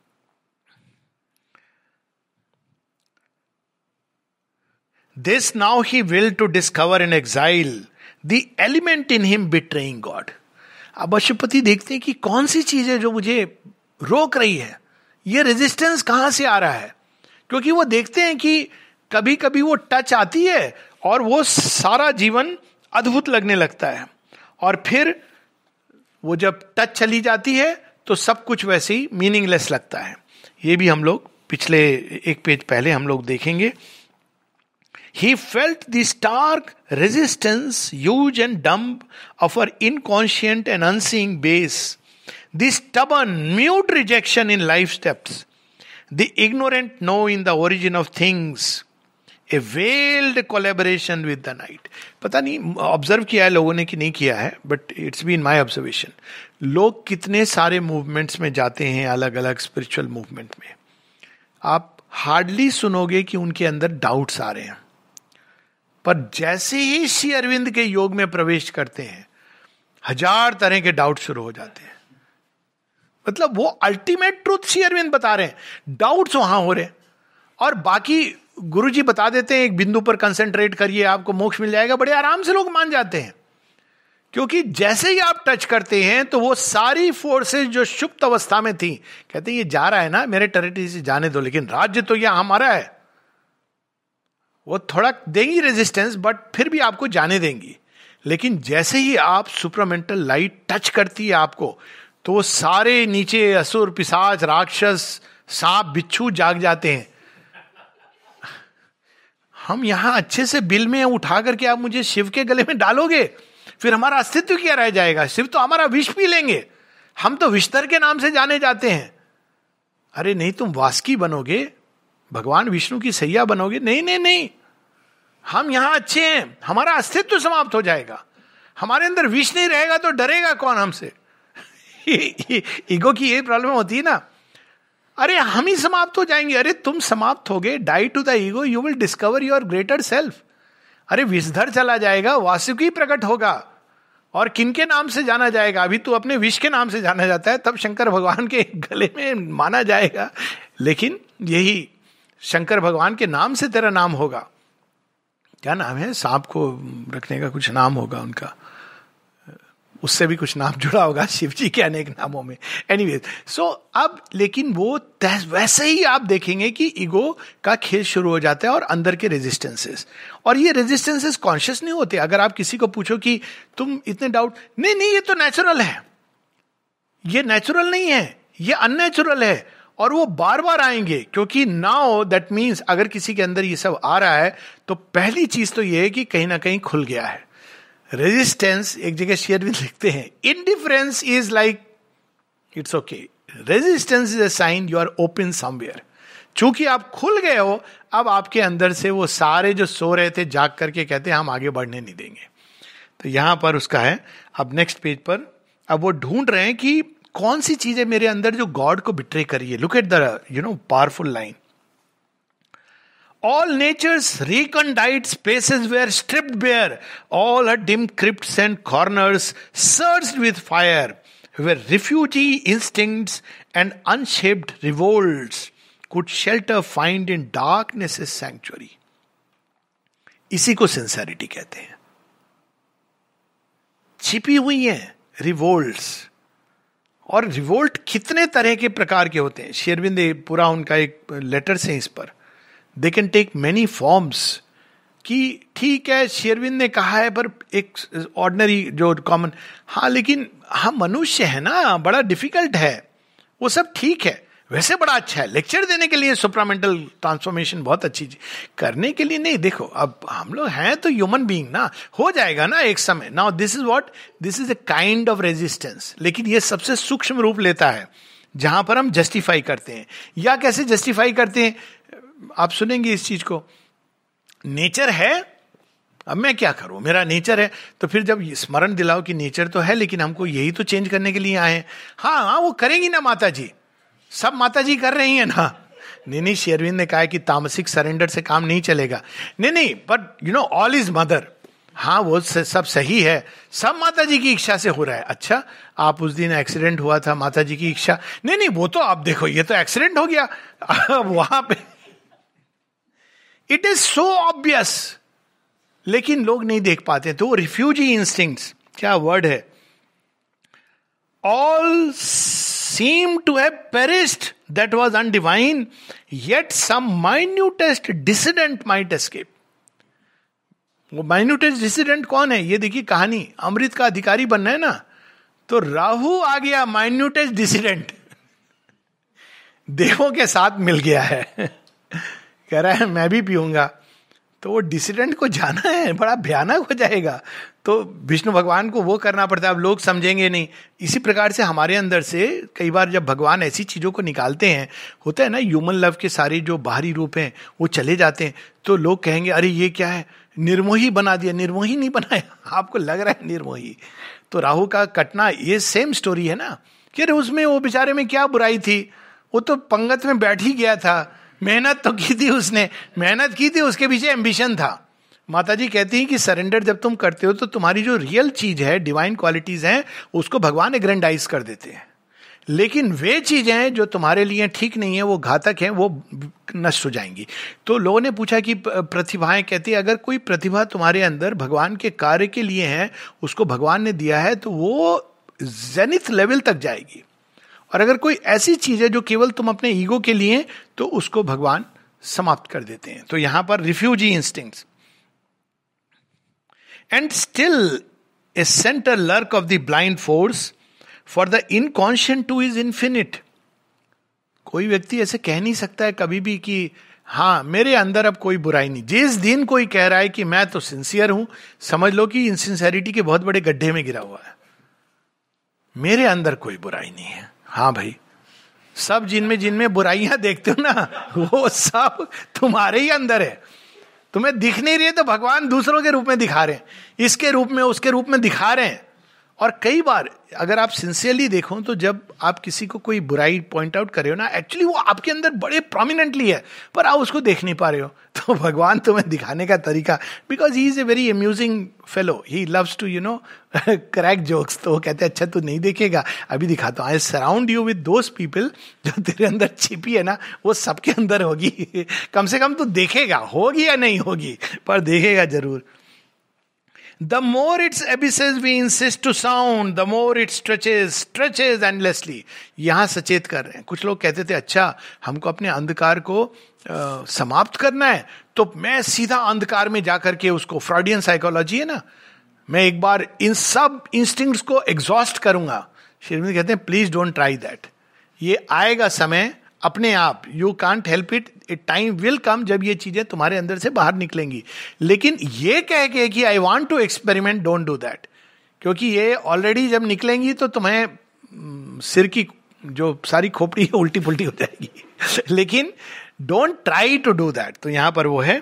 This now he will to discover in exile the element in him betraying God. अब अशुपति देखते हैं कि कौन सी चीज है जो मुझे रोक रही है, ये रेजिस्टेंस कहां से आ रहा है, क्योंकि वो देखते हैं कि कभी कभी वो टच आती है और वो सारा जीवन अद्भुत लगने लगता है, और फिर वो जब टच चली जाती है तो सब कुछ वैसे ही मीनिंगलेस लगता है। ये भी हम लोग पिछले एक पेज पहले हम लोग देखेंगे। He felt the stark resistance, huge and dumb, of her inconscient and unseeing base, the stubborn, mute rejection in life steps, the ignorant know in the origin of things, a veiled collaboration with the night. पता नहीं observe किया है लोगों ने कि नहीं किया है, but it's been my observation. लोग कितने सारे मूवमेंट्स में जाते हैं, अलग अलग स्पिरिचुअल मूवमेंट में, आप हार्डली सुनोगे कि उनके अंदर डाउट्स आ रहे हैं, पर जैसे ही श्री अरविंद के योग में प्रवेश करते हैं हजार तरह के डाउट शुरू हो जाते हैं। मतलब वो अल्टीमेट ट्रूथ श्री अरविंद बता रहे हैं, डाउट्स वहां हो रहे हैं, और बाकी गुरुजी बता देते हैं एक बिंदु पर कंसंट्रेट करिए आपको मोक्ष मिल जाएगा, बड़े आराम से लोग मान जाते हैं। क्योंकि जैसे ही आप टच करते हैं तो वो सारी फोर्सेस जो सुप्त अवस्था में थी, कहते हैं ये जा रहा है ना, मेरे टेरिटरी से जाने दो, लेकिन राज्य तो यह हमारा है, वो थोड़ा देंगी रेजिस्टेंस, बट फिर भी आपको जाने देंगी। लेकिन जैसे ही आप सुपरामेंटल लाइट टच करती है आपको, तो वो सारे नीचे असुर, पिशाच, राक्षस, सांप, बिच्छू जाग जाते हैं। हम यहां अच्छे से बिल में उठा करके आप मुझे शिव के गले में डालोगे, फिर हमारा अस्तित्व क्या रह जाएगा? शिव तो हमारा विष पी लेंगे, हम तो विषधर के नाम से जाने जाते हैं। अरे नहीं, तुम वासुकी बनोगे, भगवान विष्णु की सैया बनोगे? नहीं नहीं नहीं, हम यहां अच्छे हैं, हमारा अस्तित्व समाप्त हो जाएगा, हमारे अंदर विष नहीं रहेगा तो डरेगा कौन हमसे? ईगो की यही प्रॉब्लम होती है ना, अरे हम ही समाप्त हो जाएंगे। अरे तुम समाप्त हो गए, die to the ego, you will discover your greater self. अरे विषधर चला जाएगा, वासुकी प्रकट होगा, और किनके नाम से जाना जाएगा? अभी तो अपने विष के नाम से जाना जाता है, तब शंकर भगवान के गले में माना जाएगा, लेकिन यही शंकर भगवान के नाम से तेरा नाम होगा। क्या नाम है? सांप को रखने का कुछ नाम होगा उनका, उससे भी कुछ नाम जुड़ा होगा शिव जी के अनेक नामों में। एनीवेज, सो अब लेकिन वो वैसे ही आप देखेंगे कि ईगो का खेल शुरू हो जाता है और अंदर के रेजिस्टेंसेस, और ये रेजिस्टेंसेस कॉन्शियस नहीं होते। अगर आप किसी को पूछो कि तुम इतने डाउट, नहीं नहीं ये तो नेचुरल है, ये नेचुरल नहीं है, ये अननेचुरल है, और वो बार बार आएंगे, क्योंकि नाउ दैट मीन्स अगर किसी के अंदर ये सब आ रहा है तो पहली चीज तो ये है कि कहीं ना कहीं खुल गया है। रेजिस्टेंस, एक जगह शेयरविंद लिखते हैं, indifference is like it's okay, resistance is a sign you are open somewhere. चूंकि आप खुल गए हो, अब आपके अंदर से वो सारे जो सो रहे थे जाग करके कहते हैं हम आगे बढ़ने नहीं देंगे। तो यहां पर उसका है। अब नेक्स्ट पेज पर अब वो ढूंढ रहे हैं कि कौन सी चीज है मेरे अंदर जो गॉड को बिट्रे करिए। Look at the you know powerful line, all nature's recondite spaces were stripped bare, all her dim crypts and corners surged with fire, where refugee instincts and unshaped revolts could shelter find in darkness's sanctuary. इसी को sincerity कहते हैं। छिपी हुई है revolts, और revolt कितने तरह के प्रकार के होते हैं। श्री अरविंद पूरा उनका एक लेटर से इस पर, they can take many forms, कि ठीक है श्री अरविंद ने कहा है पर एक ऑर्डिनरी जो कॉमन, हाँ लेकिन हम मनुष्य है ना, बड़ा डिफिकल्ट है, वो सब ठीक है, वैसे बड़ा अच्छा है लेक्चर देने के लिए, सुप्रामेंटल ट्रांसफॉर्मेशन बहुत अच्छी चीज, करने के लिए नहीं। देखो अब हम लोग हैं तो ह्यूमन बीइंग ना, हो जाएगा ना एक समय। Now this is what, this is a kind of resistance, लेकिन ये सबसे सूक्ष्म रूप लेता है जहां पर हम जस्टिफाई करते हैं। या कैसे जस्टिफाई करते हैं, आप सुनेंगे इस चीज को, नेचर है, अब मैं क्या करूं, मेरा नेचर है, तो फिर जब स्मरण दिलाओ कि नेचर तो है लेकिन हमको यही तो चेंज करने के लिए आए हैं। हाँ हाँ वो करेंगी ना माता जी, सब माता जी कर रही है ना। नहीं नहीं, श्री अरविंद ने कहा कि तामसिक सरेंडर से काम नहीं चलेगा। नहीं नहीं, but you know all is mother, हाँ वो सब सही है, सब माता जी की इच्छा से हो रहा है। अच्छा आप उस दिन एक्सीडेंट हुआ था, माता जी की इच्छा, नहीं नहीं वो तो आप देखो ये तो एक्सीडेंट हो गया वहां पे, इट इज सो ऑब्वियस, लेकिन लोग नहीं देख पाते। तो रिफ्यूजी इंस्टिंक्ट्स, क्या वर्ड है, all seem to have perished that was undivine, yet some minutest dissident might escape. वो minutest dissident कौन है, ये देखिए कहानी, अमृत का अधिकारी बनना है ना, तो राहु आ गया minutest dissident देवों के साथ मिल गया है कह रहा है मैं भी पीऊंगा, तो वो डिसिडेंट को जाना है, बड़ा भयानक हो जाएगा। तो विष्णु भगवान को वो करना पड़ता है, अब लोग समझेंगे नहीं। इसी प्रकार से हमारे अंदर से कई बार जब भगवान ऐसी चीजों को निकालते हैं, होता है ना ह्यूमन लव के सारे जो बाहरी रूप हैं वो चले जाते हैं, तो लोग कहेंगे अरे ये क्या है, निर्मोही बना दिया। निर्मोही नहीं बनाया, आपको लग रहा है निर्मोही। तो राहु का कटना ये सेम स्टोरी है ना, कि अरे उसमें वो बेचारे में क्या बुराई थी, वो तो पंगत में बैठ ही गया था, मेहनत तो की थी उसने, मेहनत की थी, उसके पीछे एम्बिशन था। माता जी कहती हैं कि सरेंडर जब तुम करते हो तो तुम्हारी जो रियल चीज है, डिवाइन क्वालिटीज हैं, उसको भगवान एग्रेंडाइज कर देते हैं, लेकिन वे चीजें जो तुम्हारे लिए ठीक नहीं है, वो घातक हैं, वो नष्ट हो जाएंगी। तो लोगों ने पूछा कि प्रतिभाएं, कहती है अगर कोई प्रतिभा तुम्हारे अंदर भगवान के कार्य के लिए है, उसको भगवान ने दिया है, तो वो जेनिथ लेवल तक जाएगी। और अगर कोई ऐसी चीज है जो केवल तुम अपने ईगो के लिए, तो उसको भगवान समाप्त कर देते हैं। तो यहां पर refugee instincts and still a centre lurk of the blind force for the inconscient too is infinite. कोई व्यक्ति ऐसे कह नहीं सकता है कभी भी कि हाँ मेरे अंदर अब कोई बुराई नहीं। जिस दिन कोई कह रहा है कि मैं तो सिंसियर हूं, समझ लो कि इनसिंसियरिटी के बहुत बड़े गड्ढे में गिरा हुआ है। मेरे अंदर कोई बुराई नहीं है। हाँ भाई, सब जिनमें जिनमें बुराइयां देखते हो ना, वो सब तुम्हारे ही अंदर है। तुम्हें दिख नहीं रही है तो भगवान दूसरों के रूप में दिखा रहे हैं, इसके रूप में उसके रूप में दिखा रहे हैं। और कई बार अगर आप सिंसियरली देखो तो जब आप किसी को कोई बुराई पॉइंट आउट कर रहे हो ना, एक्चुअली वो आपके अंदर बड़े प्रोमिनेंटली है, पर आप उसको देख नहीं पा रहे हो। तो भगवान तुम्हें दिखाने का तरीका, because he is a very amusing fellow, he loves to you know crack jokes. तो वो कहते हैं अच्छा तू नहीं देखेगा, अभी दिखाता हूँ। I surround you with those people जो तेरे अंदर छिपी है ना, वो सबके अंदर होगी। कम से कम तू देखेगा, होगी या नहीं होगी, पर देखेगा जरूर। The more its abysses we insist to sound, the more it stretches, stretches endlessly. यहां सचेत कर रहे हैं। कुछ लोग कहते थे अच्छा हमको अपने अंधकार को आ, समाप्त करना है, तो मैं सीधा अंधकार में जाकर के उसको, फ्रॉडियन साइकोलॉजी है ना, मैं एक बार इन सब इंस्टिंक्ट्स को एग्जॉस्ट करूंगा। श्रीमती कहते हैं प्लीज डोंट ट्राई दैट। ये आएगा समय अपने आप, you can't help it, a time will come जब ये चीजें तुम्हारे अंदर से बाहर निकलेंगी। लेकिन ये कह के कि I want to experiment, don't do that, क्योंकि ये ऑलरेडी जब निकलेंगी तो तुम्हें सिर की जो सारी खोपड़ी है उल्टी पुल्टी हो जाएगी। लेकिन don't try to do that. तो यहां पर वो है,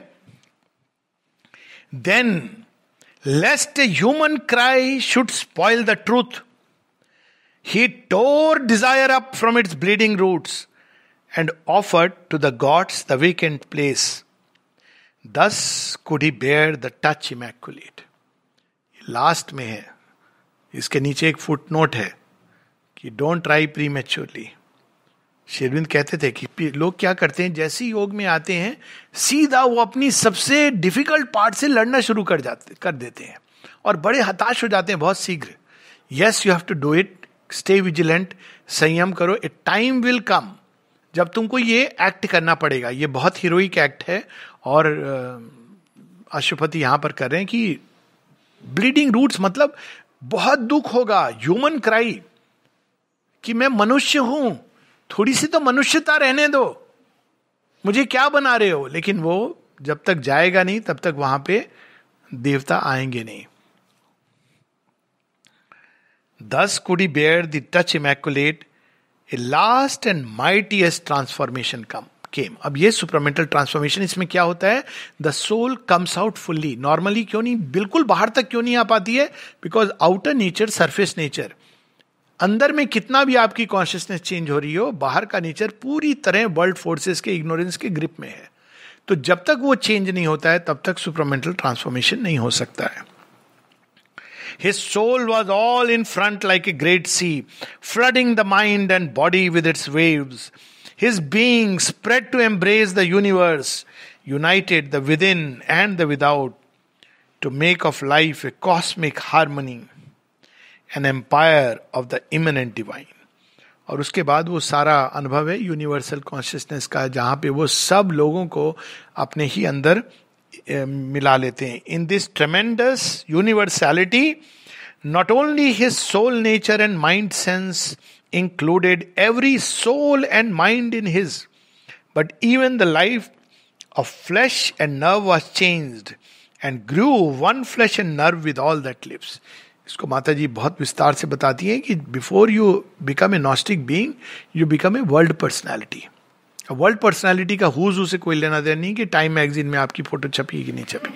then lest a human cry should spoil the truth, he tore desire up from its bleeding roots and offered to the gods the vacant place. Thus could he bear the touch immaculate. Last में है, इसके नीचे एक footnote है कि don't try prematurely. Shri Aurobindo कहते थे कि लोग क्या करते हैं, जैसे ही योग में आते हैं सीधा वो अपनी सबसे डिफिकल्ट पार्ट से लड़ना शुरू कर जाते कर देते हैं और बड़े हताश हो जाते हैं बहुत शीघ्र. Yes, you have to do it, stay vigilant, संयम करो, ए टाइम विल कम जब तुमको ये एक्ट करना पड़ेगा. ये बहुत हीरोइक एक्ट है और अशुपति यहां पर कर रहे हैं कि ब्लीडिंग रूट्स मतलब बहुत दुख होगा, ह्यूमन क्राई कि मैं मनुष्य हूं, थोड़ी सी तो मनुष्यता रहने दो, मुझे क्या बना रहे हो. लेकिन वो जब तक जाएगा नहीं तब तक वहां पे देवता आएंगे नहीं. Thus could he bear the touch immaculate, a last and mightiest transformation come came. अब ये सुपरमेंटल ट्रांसफॉर्मेशन, इसमें क्या होता है, the soul comes out fully. Normally क्यों नहीं, बिल्कुल बाहर तक क्यों नहीं आ पाती है, because outer nature, surface nature, अंदर में कितना भी आपकी कॉन्शियसनेस चेंज हो रही हो, बाहर का नेचर पूरी तरह वर्ल्ड फोर्सेस के इग्नोरेंस के ग्रिप में है. तो जब तक वो चेंज नहीं होता है तब तक सुपरमेंटल ट्रांसफॉर्मेशन नहीं हो सकता है. His soul was all in front like a great sea, flooding the mind and body with its waves. His being spread to embrace the universe, united the within and the without, to make of life a cosmic harmony, an empire of the immanent divine. और उसके बाद वो सारा अनुभव है universal consciousness का, जहाँ पे वो सब लोगों को अपने ही अंदर मिला लेते हैं. In this tremendous universality not only his soul nature and mind sense included every soul and mind in his, but even the life of flesh and nerve was changed and grew one flesh and nerve with all that lives. इसको माता जी बहुत विस्तार से बताती हैं कि before you become a gnostic being you become a world personality. World personality का who's who से कोई लेना देना नहीं कि टाइम मैगजीन में आपकी फोटो छपी कि नहीं छपी.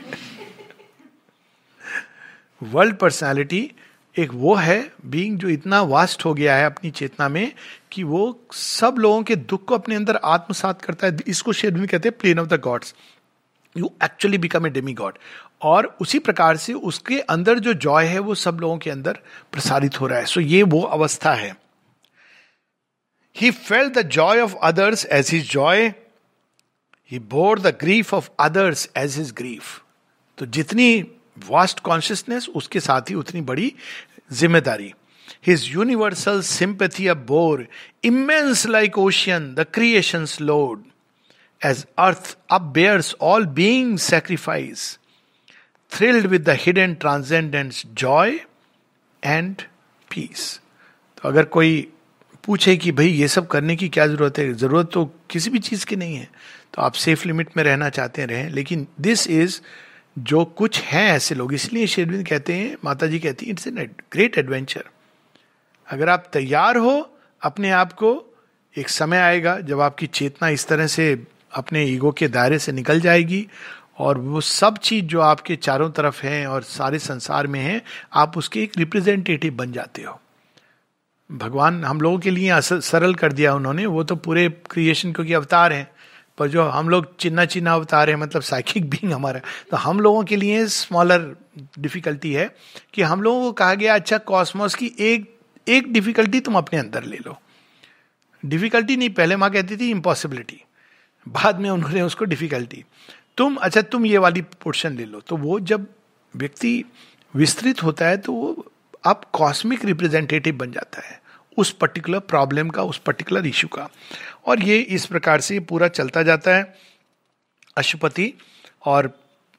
वर्ल्ड पर्सनैलिटी एक वो है बीइंग जो इतना वास्ट हो गया है अपनी चेतना में कि वो सब लोगों के दुख को अपने अंदर आत्मसात करता है. इसको शेड में कहते हैं plane of the gods. You actually become a demigod. और उसी प्रकार से उसके अंदर जो जॉय है वो सब लोगों के अंदर प्रसारित हो रहा है. सो so ये वो अवस्था है. He felt the joy of others as his joy. He bore the grief of others as his grief. तो जितनी वास्ट कॉन्शियसनेस उसके साथ ही उतनी बड़ी जिम्मेदारी. His universal sympathy bore immense like ocean the creation's load, as earth upbears all beings' sacrifice, thrilled with the hidden transcendence joy and peace. तो अगर कोई पूछे कि भाई ये सब करने की क्या जरूरत है, जरूरत तो किसी भी चीज की नहीं है, तो आप सेफ लिमिट में रहना चाहते हैं रहें. लेकिन दिस इज जो कुछ हैं ऐसे लोग, इसलिए श्री अरविंद कहते हैं, माता जी कहती हैं, इट्स एन ग्रेट एडवेंचर. अगर आप तैयार हो अपने आप को, एक समय आएगा जब आपकी चेतना इस तरह से अपने ईगो के दायरे से निकल जाएगी और वो सब चीज जो आपके चारों तरफ हैं और सारे संसार में हैं, आप उसके एक रिप्रेजेंटेटिव बन जाते हो. भगवान हम लोगों के लिए सरल कर दिया उन्होंने, वो तो पूरे क्रिएशन क्योंकि अवतार हैं, पर जो हम लोग चिन्ना चिन्ना अवतार हैं, मतलब साइकिक बीइंग हमारा, तो हम लोगों के लिए स्मॉलर डिफिकल्टी है कि हम लोगों को कहा गया अच्छा कॉस्मोस की एक एक डिफिकल्टी तुम अपने अंदर ले लो. डिफिकल्टी नहीं, पहले माँ कहती थी इम्पॉसिबिलिटी, बाद में उन्होंने उसको डिफिकल्टी. तुम अच्छा तुम ये वाली पोर्शन ले लो. तो वो जब व्यक्ति विस्तृत होता है तो वो आप कॉस्मिक रिप्रेजेंटेटिव बन जाता है उस पर्टिकुलर प्रॉब्लम का, उस पर्टिकुलर इशू का. और ये इस प्रकार से पूरा चलता जाता है अशुपति. और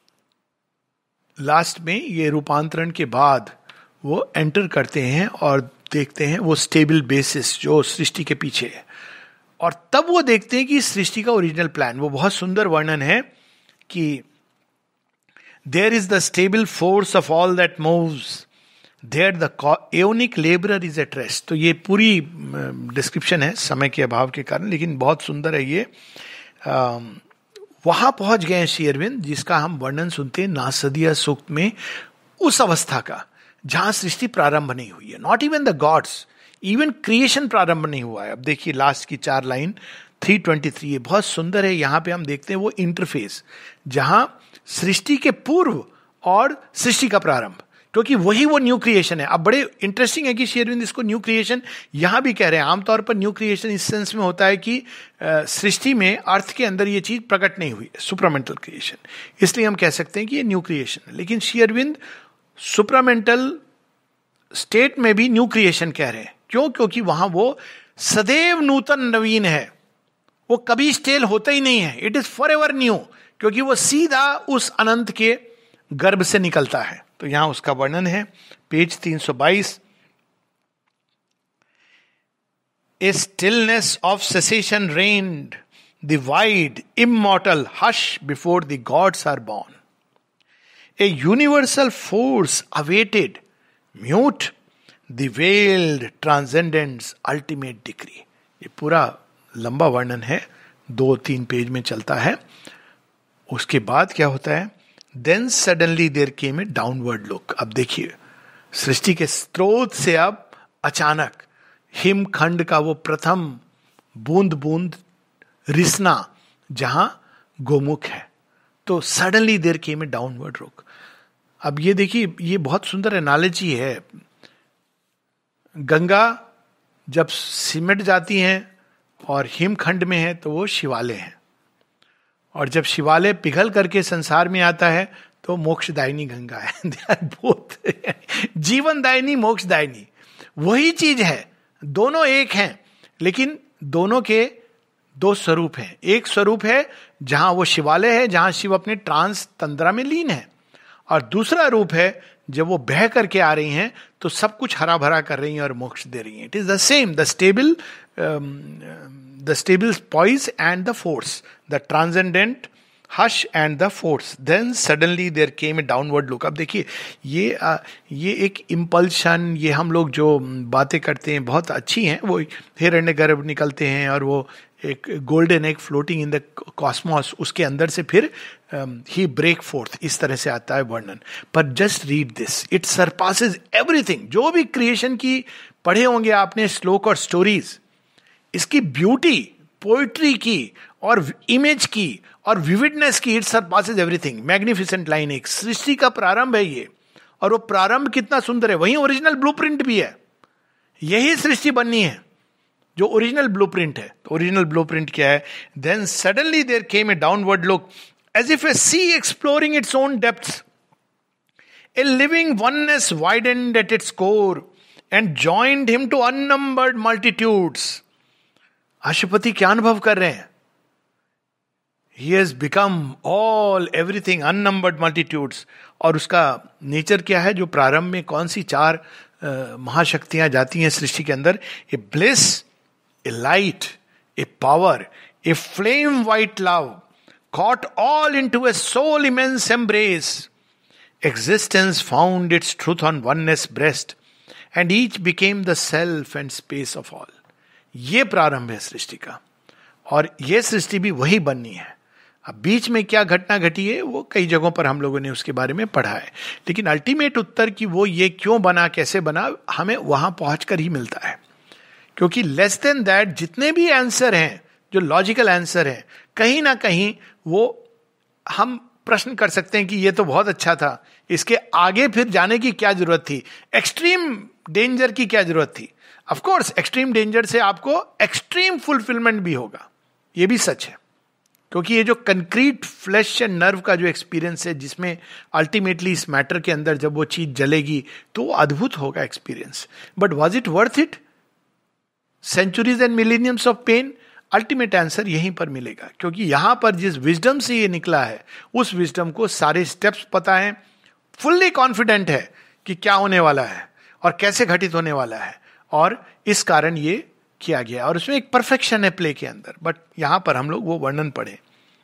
लास्ट में ये रूपांतरण के बाद वो एंटर करते हैं और देखते हैं वो स्टेबल बेसिस जो सृष्टि के पीछे है. और तब वो देखते हैं कि सृष्टि का ओरिजिनल प्लान, वो बहुत सुंदर वर्णन है कि there is the stable force of all that moves, there the aeonic labourer is at rest. तो ये पूरी डिस्क्रिप्शन है समय के अभाव के कारण, लेकिन बहुत सुंदर है ये. आ, वहां पहुंच गए श्री अरविंद जिसका हम वर्णन सुनते हैं नासदीय सूक्त में, उस अवस्था का जहां सृष्टि प्रारंभ नहीं हुई है. Not even the gods, even creation प्रारंभ नहीं हुआ है. अब देखिए लास्ट की चार लाइन तीन सौ तेईस, ये बहुत सुंदर है. यहां पे हम देखते हैं वो इंटरफेस जहां सृष्टि के पूर्व और सृष्टि का प्रारंभ, क्योंकि वही वो न्यू क्रिएशन है. अब बड़े इंटरेस्टिंग है कि श्री अरविंद इसको न्यू क्रिएशन यहां भी कह रहे हैं. आमतौर पर न्यू क्रिएशन इस सेंस में होता है कि सृष्टि में अर्थ के अंदर ये चीज प्रकट नहीं हुई, सुप्रामेंटल क्रिएशन, इसलिए हम कह सकते हैं कि ये न्यू क्रिएशन है. लेकिन श्री अरविंद सुप्रामेंटल स्टेट में भी न्यू क्रिएशन कह रहे हैं. क्यों? क्योंकि वहां वो सदैव नूतन नवीन है, वो कभी स्टेल होता ही नहीं है. It is for ever new, क्योंकि वो सीधा उस अनंत के गर्भ से निकलता है. तो यहां उसका वर्णन है, पेज तीन सौ बाईस. A stillness of cessation reigned, the wide immortal hush before the gods are born. A universal force awaited, mute, the veiled transcendent's ultimate decree. ये पूरा लंबा वर्णन है, दो तीन पेज में चलता है. उसके बाद क्या होता है? Then suddenly there came a downward look. अब देखिए, सृष्टि के स्रोत से अब अचानक हिमखंड का वो प्रथम बूंद बूंद रिसना जहां गोमुख है, तो suddenly there came a downward look. अब ये देखिए, ये बहुत सुंदर एनालॉजी है. गंगा जब सिमट जाती हैं और हिमखंड में है तो वो शिवालय है, और जब शिवालय पिघल करके संसार में आता है तो मोक्षदायिनी गंगा है. बहुत जीवनदायिनी, मोक्षदायिनी वही चीज है. दोनों एक हैं, लेकिन दोनों के दो स्वरूप हैं. एक स्वरूप है जहां वो शिवालय है, जहां शिव अपने ट्रांस तंद्रा में लीन है, और दूसरा रूप है जब वो बह करके आ रही हैं तो सब कुछ हरा भरा कर रही हैं और मोक्ष दे रही हैं. It is the same, the stable the stable poise and the force, the transcendent hush and the force. Then suddenly there came a downward look. अब देखिए, ये uh, ये एक इम्पल्शन, ये हम लोग जो बातें करते हैं बहुत अच्छी हैं. वो हिरण्यगर्भ निकलते हैं और वो एक golden egg floating in the cosmos, उसके अंदर से फिर ही ब्रेक फोर्थ, इस तरह से आता है वर्णन. पर just read this, it surpasses everything. जो भी क्रिएशन की पढ़े होंगे आपने श्लोक और स्टोरीज, इसकी ब्यूटी, पोइट्री की और इमेज की और विविडनेस की, it surpasses everything. Magnificent line. एक सृष्टि का प्रारंभ है ये, और वो प्रारंभ कितना सुंदर है. वही ओरिजिनल ब्लूप्रिंट भी है. यही सृष्टि बननी है जो ओरिजिनल ब्लूप्रिंट है. तो ओरिजिनल ब्लूप्रिंट क्या है? Then suddenly there came a downward look as if a sea exploring its own depths. A living oneness widened at its core and joined him to unnumbered multitudes. Aswapati क्या अनुभव कर रहे हैं? He has become all, everything, unnumbered multitudes. और उसका nature क्या है? जो प्रारंभ में कौन सी चार uh, महाशक्तियां जाती हैं सृष्टि के अंदर? A bliss, a light, a power, a flame white love, caught all into a soul immense embrace. Existence found its truth on oneness breast, and each became the self and space of all. ये प्रारंभ है सृष्टि का, और ये सृष्टि भी वही बननी है. अब बीच में क्या घटना घटी है वो कई जगहों पर हम लोगों ने उसके बारे में पढ़ा है, लेकिन अल्टीमेट उत्तर कि वो ये क्यों बना, कैसे बना, हमें वहां पहुंचकर ही मिलता है. क्योंकि लेस देन दैट जितने भी आंसर हैं, जो लॉजिकल आंसर हैं, कहीं ना कहीं वो हम प्रश्न कर सकते हैं कि ये तो बहुत अच्छा था, इसके आगे फिर जाने की क्या जरूरत थी, एक्सट्रीम डेंजर की क्या जरूरत थी. ऑफ कोर्स एक्सट्रीम डेंजर से आपको एक्सट्रीम फुलफिलमेंट भी होगा, ये भी सच है. क्योंकि ये जो कंक्रीट फ्लैश एंड नर्व का जो एक्सपीरियंस है, जिसमें अल्टीमेटली इस मैटर के अंदर जब वो चीज जलेगी तो वो अद्भुत होगा experience. But was it worth it? Centuries and millenniums of pain? Ultimate answer यहीं पर मिलेगा, क्योंकि यहां पर जिस विजडम से ये निकला है, उस विजडम को सारे स्टेप्स पता है, फुल्ली कॉन्फिडेंट है कि क्या होने वाला है और कैसे घटित होने वाला है, और इस कारण ये किया गया. और उसमें एक परफेक्शन है प्ले के अंदर. बट यहां पर हम लोग वो वर्णन पढ़े.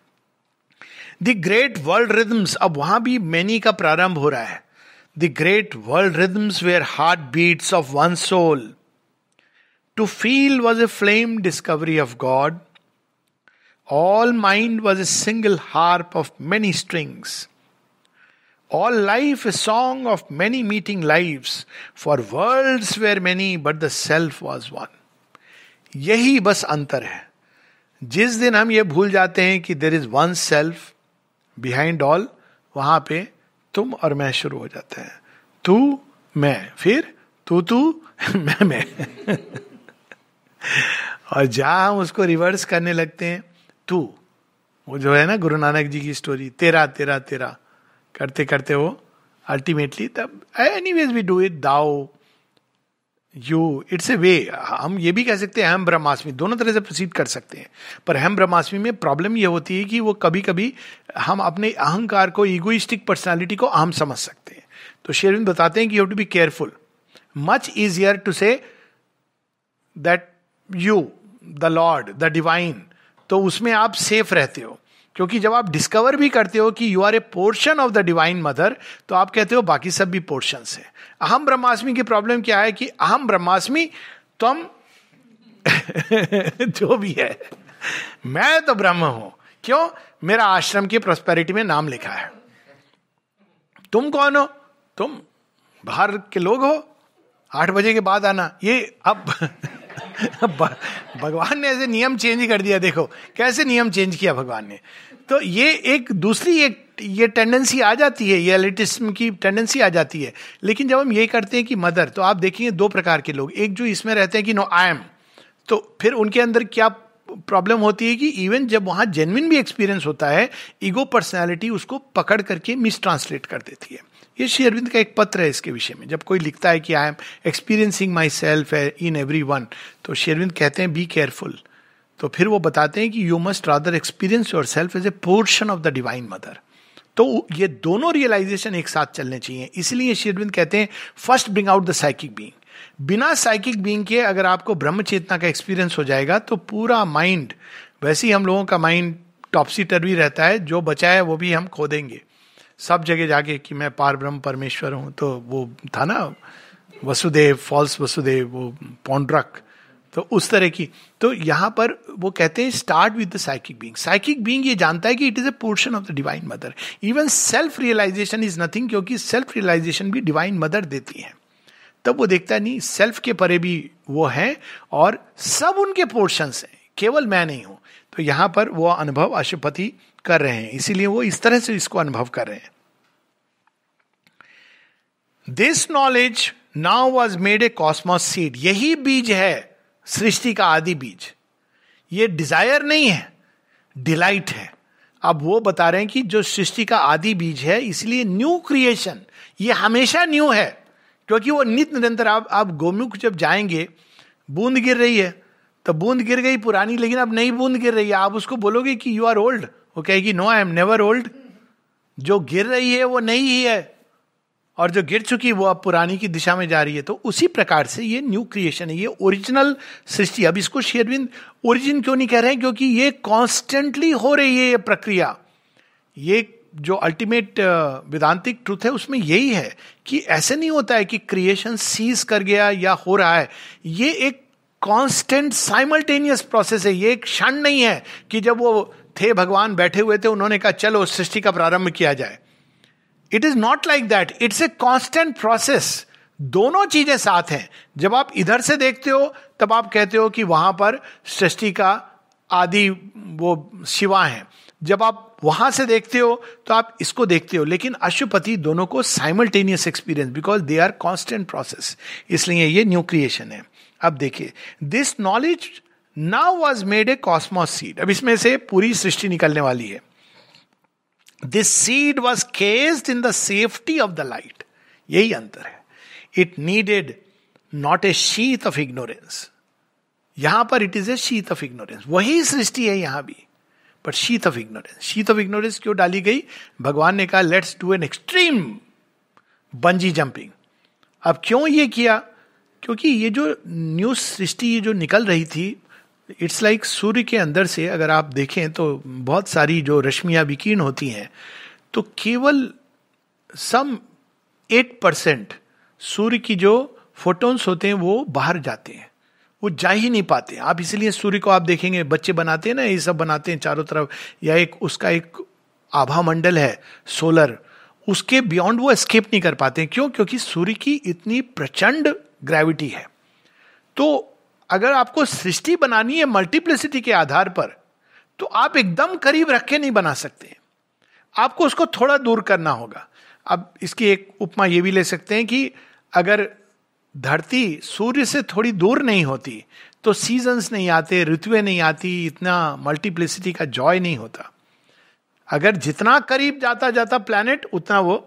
द ग्रेट वर्ल्ड रिदम्स, अब वहां भी मैनी का प्रारंभ हो रहा है. The great world rhythms were heart beats of one soul. To feel was a flame discovery of God. All mind was a single harp of many strings. All life a song of many meeting lives, for worlds were many, but the self was one. यही बस अंतर है. जिस दिन हम ये भूल जाते हैं कि there is one self behind all, वहां पे तुम और मैं शुरू हो जाते हैं. तू मैं, फिर तू तू मैं मैं और जहां हम उसको रिवर्स करने लगते हैं, तू, वो जो है ना गुरु नानक जी की स्टोरी, तेरा तेरा तेरा करते करते वो अल्टीमेटली तब anyways we do it, though you, it's a way. हम ये भी कह सकते हैं हम ब्रह्मास्मि, दोनों तरह से प्रोसीड कर सकते हैं. पर हम ब्रह्मास्मि में प्रॉब्लम ये होती है कि वो कभी कभी हम अपने अहंकार को, इगोइस्टिक पर्सनालिटी को अहम समझ सकते हैं. तो श्री अरविंद बताते हैं कि you have to be careful. Much easier to say that you the lord the divine, तो उसमें आप सेफ रहते हो. क्योंकि जब आप डिस्कवर भी करते हो कि you are a portion of the divine mother, तो आप कहते हो बाकी सब भी पोर्शंस है. अहम ब्रह्मास्मि की प्रॉब्लम क्या है कि अहम ब्रह्मास्मि तुम जो भी है, मैं तो ब्रह्म हूं. क्यों? मेरा आश्रम की प्रोस्पेरिटी में नाम लिखा है. तुम कौन हो? तुम बाहर के लोग हो, आठ बजे के बाद आना. ये अब भगवान ने ऐसे नियम चेंज कर दिया. देखो कैसे नियम चेंज किया भगवान ने. तो ये एक दूसरी एक ये टेंडेंसी आ जाती है, ये एलिटिज्म की टेंडेंसी आ जाती है. लेकिन जब हम ये करते हैं कि मदर, तो आप देखिए दो प्रकार के लोग, एक जो इसमें रहते हैं कि नो आई एम, तो फिर उनके अंदर क्या प्रॉब्लम होती है कि इवन जब वहां जेन्युइन भी एक्सपीरियंस होता है, ईगो पर्सनैलिटी उसको पकड़ करके मिस ट्रांसलेट कर देती है. ये श्री अरविंद का एक पत्र है इसके विषय में. जब कोई लिखता है कि I am experiencing myself in everyone, तो श्री अरविंद कहते हैं बी केयरफुल. तो फिर वो बताते हैं कि you must rather experience yourself as a portion of the divine mother. तो ये दोनों रियलाइजेशन एक साथ चलने चाहिए. इसलिए श्री अरविंद कहते हैं first bring out the psychic being. बिना साइकिक बीइंग के अगर आपको ब्रह्म चेतना का एक्सपीरियंस हो जाएगा तो पूरा माइंड, वैसे ही हम लोगों का माइंड टॉपसी टर्वी रहता है, जो बचा है वो भी हम खो देंगे सब जगह जाके कि मैं पार ब्रह्म परमेश्वर हूं. तो वो था ना वसुदेव, फॉल्स वसुदेव, वो पौंड्रक, तो उस तरह की. तो यहां पर वो कहते हैं start with the psychic being. Psychic being ये जानता है कि it is a portion of the divine mother. Even self realization is nothing, क्योंकि सेल्फ रियलाइजेशन भी डिवाइन मदर देती है. तब वो देखता है नहीं, सेल्फ के परे भी वो है और सब उनके पोर्शंस हैं, केवल मैं नहीं हूं. तो यहां पर वो अनुभव अशुपति कर रहे हैं, इसीलिए वो इस तरह से इसको अनुभव कर रहे हैं. This knowledge now was made a cosmos seed. यही बीज है सृष्टि का आदि बीज. ये डिजायर नहीं है, डिलाइट है. अब वो बता रहे हैं कि जो सृष्टि का आदि बीज है, इसलिए न्यू क्रिएशन ये हमेशा न्यू है, क्योंकि वो नित्य निरंतर. आप आप गोमुख जब जाएंगे, बूंद गिर रही है तो बूंद गिर गई पुरानी, लेकिन अब नई बूंद गिर रही है. आप उसको बोलोगे कि यू आर ओल्ड, वो कहेगी no I am never old. जो गिर रही है वो नई ही है, और जो गिर चुकी वो अब पुरानी की दिशा में जा रही है. तो उसी प्रकार से ये न्यू क्रिएशन है, ये ओरिजिनल सृष्टि. अब इसको श्री अरविंद ओरिजिन क्यों नहीं कह रहे हैं? क्योंकि ये कॉन्स्टेंटली हो रही है ये प्रक्रिया. ये जो अल्टीमेट वेदांतिक ट्रूथ है उसमें यही है कि ऐसे नहीं होता है कि क्रिएशन सीज कर गया या हो रहा है. ये एक कांस्टेंट साइमल्टेनियस प्रोसेस है. ये एक क्षण नहीं है कि जब वो थे भगवान बैठे हुए थे, उन्होंने कहा चलो सृष्टि का प्रारंभ किया जाए. It is not like that. It's a constant process. दोनों चीजें साथ हैं. जब आप इधर से देखते हो तब आप कहते हो कि वहां पर सृष्टि का आदि वो शिवा है. जब आप वहां से देखते हो तो आप इसको देखते हो. लेकिन अशुपति दोनों को simultaneous experience, because they are constant process. इसलिए ये न्यू क्रिएशन है. अब देखिए, this knowledge now was made a cosmos seed. अब इसमें से पूरी सृष्टि निकलने वाली है. This seed was cased in the safety of the light. यही अंतर है. It needed not a sheath of ignorance. यहां पर it is a sheath of ignorance. वही सृष्टि है यहां भी, but sheath of ignorance. Sheath of ignorance क्यों डाली गई? भगवान ने कहा let's do an extreme bungee jumping. अब क्यों ये किया? क्योंकि ये जो न्यू सृष्टि ये जो निकल रही थी, इट्स लाइक like सूर्य के अंदर से अगर आप देखें तो बहुत सारी जो रश्मियां विकीर्ण होती हैं, तो केवल सम एट परसेंट सूर्य की जो फोटोन्स होते हैं वो बाहर जाते हैं, वो जा ही नहीं पाते. आप इसलिए सूर्य को आप देखेंगे, बच्चे बनाते हैं ना, ये सब बनाते हैं चारों तरफ, या एक उसका एक आभा मंडल है सोलर, उसके बियॉन्ड वो एस्केप नहीं कर पाते. क्यों? क्योंकि सूर्य की इतनी प्रचंड ग्रेविटी है. तो अगर आपको सृष्टि बनानी है मल्टीप्लिसिटी के आधार पर, तो आप एकदम करीब रख के नहीं बना सकते. आपको उसको थोड़ा दूर करना होगा. अब इसकी एक उपमा ये भी ले सकते हैं कि अगर धरती सूर्य से थोड़ी दूर नहीं होती तो सीजन्स नहीं आते, ऋतुएं नहीं आती, इतना मल्टीप्लिसिटी का जॉय नहीं होता. अगर जितना करीब जाता जाता प्लैनेट उतना वो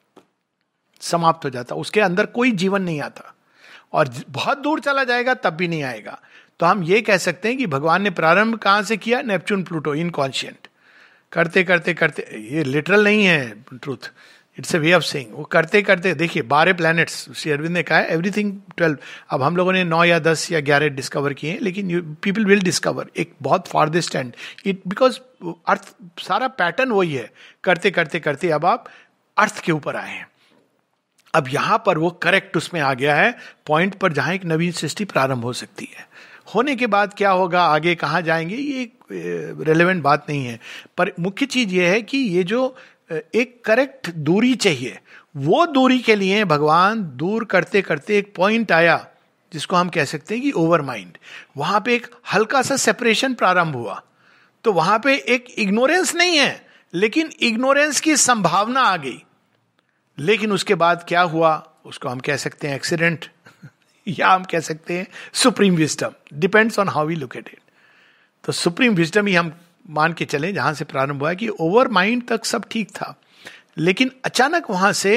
समाप्त हो जाता, उसके अंदर कोई जीवन नहीं आता, और बहुत दूर चला जाएगा तब भी नहीं आएगा. तो हम ये कह सकते हैं कि भगवान ने प्रारंभ कहां से किया? Neptune Pluto, inconscient. करते करते करते, ये लिटरल नहीं है truth, it's a way of saying. वो करते करते देखिए बारह प्लैनेट्स श्री अरविंद ने कहा है, एवरीथिंग ट्वेल्व. अब हम लोगों ने नौ या दस या ग्यारह डिस्कवर किए हैं, लेकिन पीपल विल डिस्कवर एक बहुत फारदेस्ट एंड इट, बिकॉज अर्थ सारा पैटर्न वही है. करते करते करते अब आप अर्थ के ऊपर आए हैं. अब यहां पर वो करेक्ट उसमें आ गया है पॉइंट पर जहां एक नवीन सृष्टि प्रारंभ हो सकती है. होने के बाद क्या होगा, आगे कहां जाएंगे, ये रेलेवेंट बात नहीं है. पर मुख्य चीज ये है कि ये जो एक करेक्ट दूरी चाहिए, वो दूरी के लिए भगवान दूर करते करते एक पॉइंट आया जिसको हम कह सकते हैं कि ओवर माइंड. वहां पे एक हल्का सा सेपरेशन प्रारंभ हुआ. तो वहां पे एक इग्नोरेंस नहीं है, लेकिन इग्नोरेंस की संभावना आ गई. लेकिन उसके बाद क्या हुआ, उसको हम कह सकते हैं एक्सीडेंट या हम कह सकते हैं supreme wisdom, depends on how we look at it. तो सुप्रीम विजडम ही हम मान के चले जहां से प्रारंभ हुआ कि ओवर माइंड तक सब ठीक था, लेकिन अचानक वहां से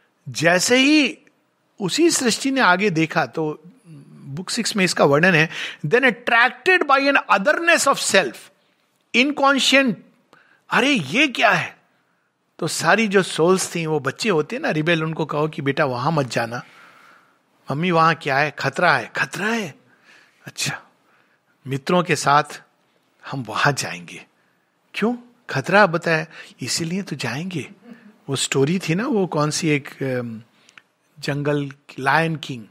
जैसे ही उसी सृष्टि ने आगे देखा, तो बुक सिक्स में इसका वर्णन है, then attracted by an otherness of self, inconscient, अरे ये क्या है. तो सारी जो सोल्स थी, वो बच्चे होते हैं ना रिबेल, उनको कहो कि बेटा वहां मत जाना, मम्मी वहां क्या है, खतरा है. खतरा है, अच्छा मित्रों के साथ हम वहां जाएंगे. क्यों खतरा बताया? इसीलिए तो जाएंगे. वो स्टोरी थी ना, वो कौन सी एक जंगल, लायन किंग,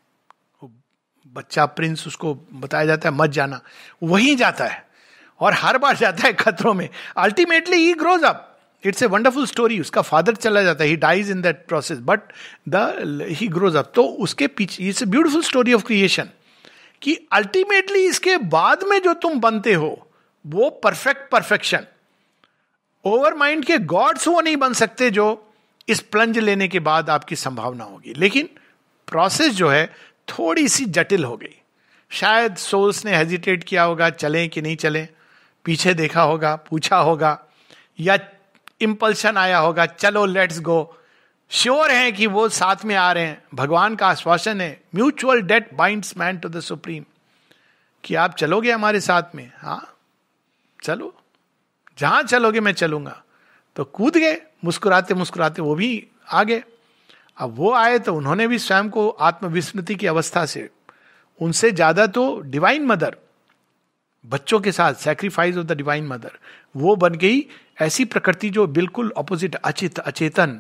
बच्चा प्रिंस, उसको बताया जाता है मत जाना, वहीं जाता है और हर बार जाता है खतरों में. Ultimately he grows up. It's a wonderful story. उसका फादर चला जाता है, he dies in that process, but the he grows up. तो उसके पीछे it's a beautiful story of creation, कि अल्टीमेटली इसके बाद में जो तुम बनते हो वो परफेक्ट परफेक्शन. ओवर माइंड के गॉड्स वो नहीं बन सकते जो इस प्लंज लेने के बाद आपकी संभावना होगी. लेकिन प्रोसेस जो है थोड़ी सी जटिल हो गई. शायद सोल्स ने हेजिटेट किया होगा, चलें कि नहीं चलें, पीछे देखा होगा, पूछा होगा, या इंपल्शन आया होगा, चलो लेट्स गो. श्योर है कि वो साथ में आ रहे हैं. भगवान का आश्वासन है, mutual debt binds man to the supreme, कि आप चलोगे हमारे साथ में. हाँ चलो, जहां चलोगे मैं चलूंगा. तो कूद गए मुस्कुराते मुस्कुराते, वो भी आ गए. अब वो आए तो उन्होंने भी स्वयं को आत्मविस्मृति की अवस्था से, उनसे ज्यादा तो डिवाइन मदर, बच्चों के साथ sacrifice of the divine mother, वो बन गई ऐसी प्रकृति जो बिल्कुल अपोजिट, अचित अचेतन.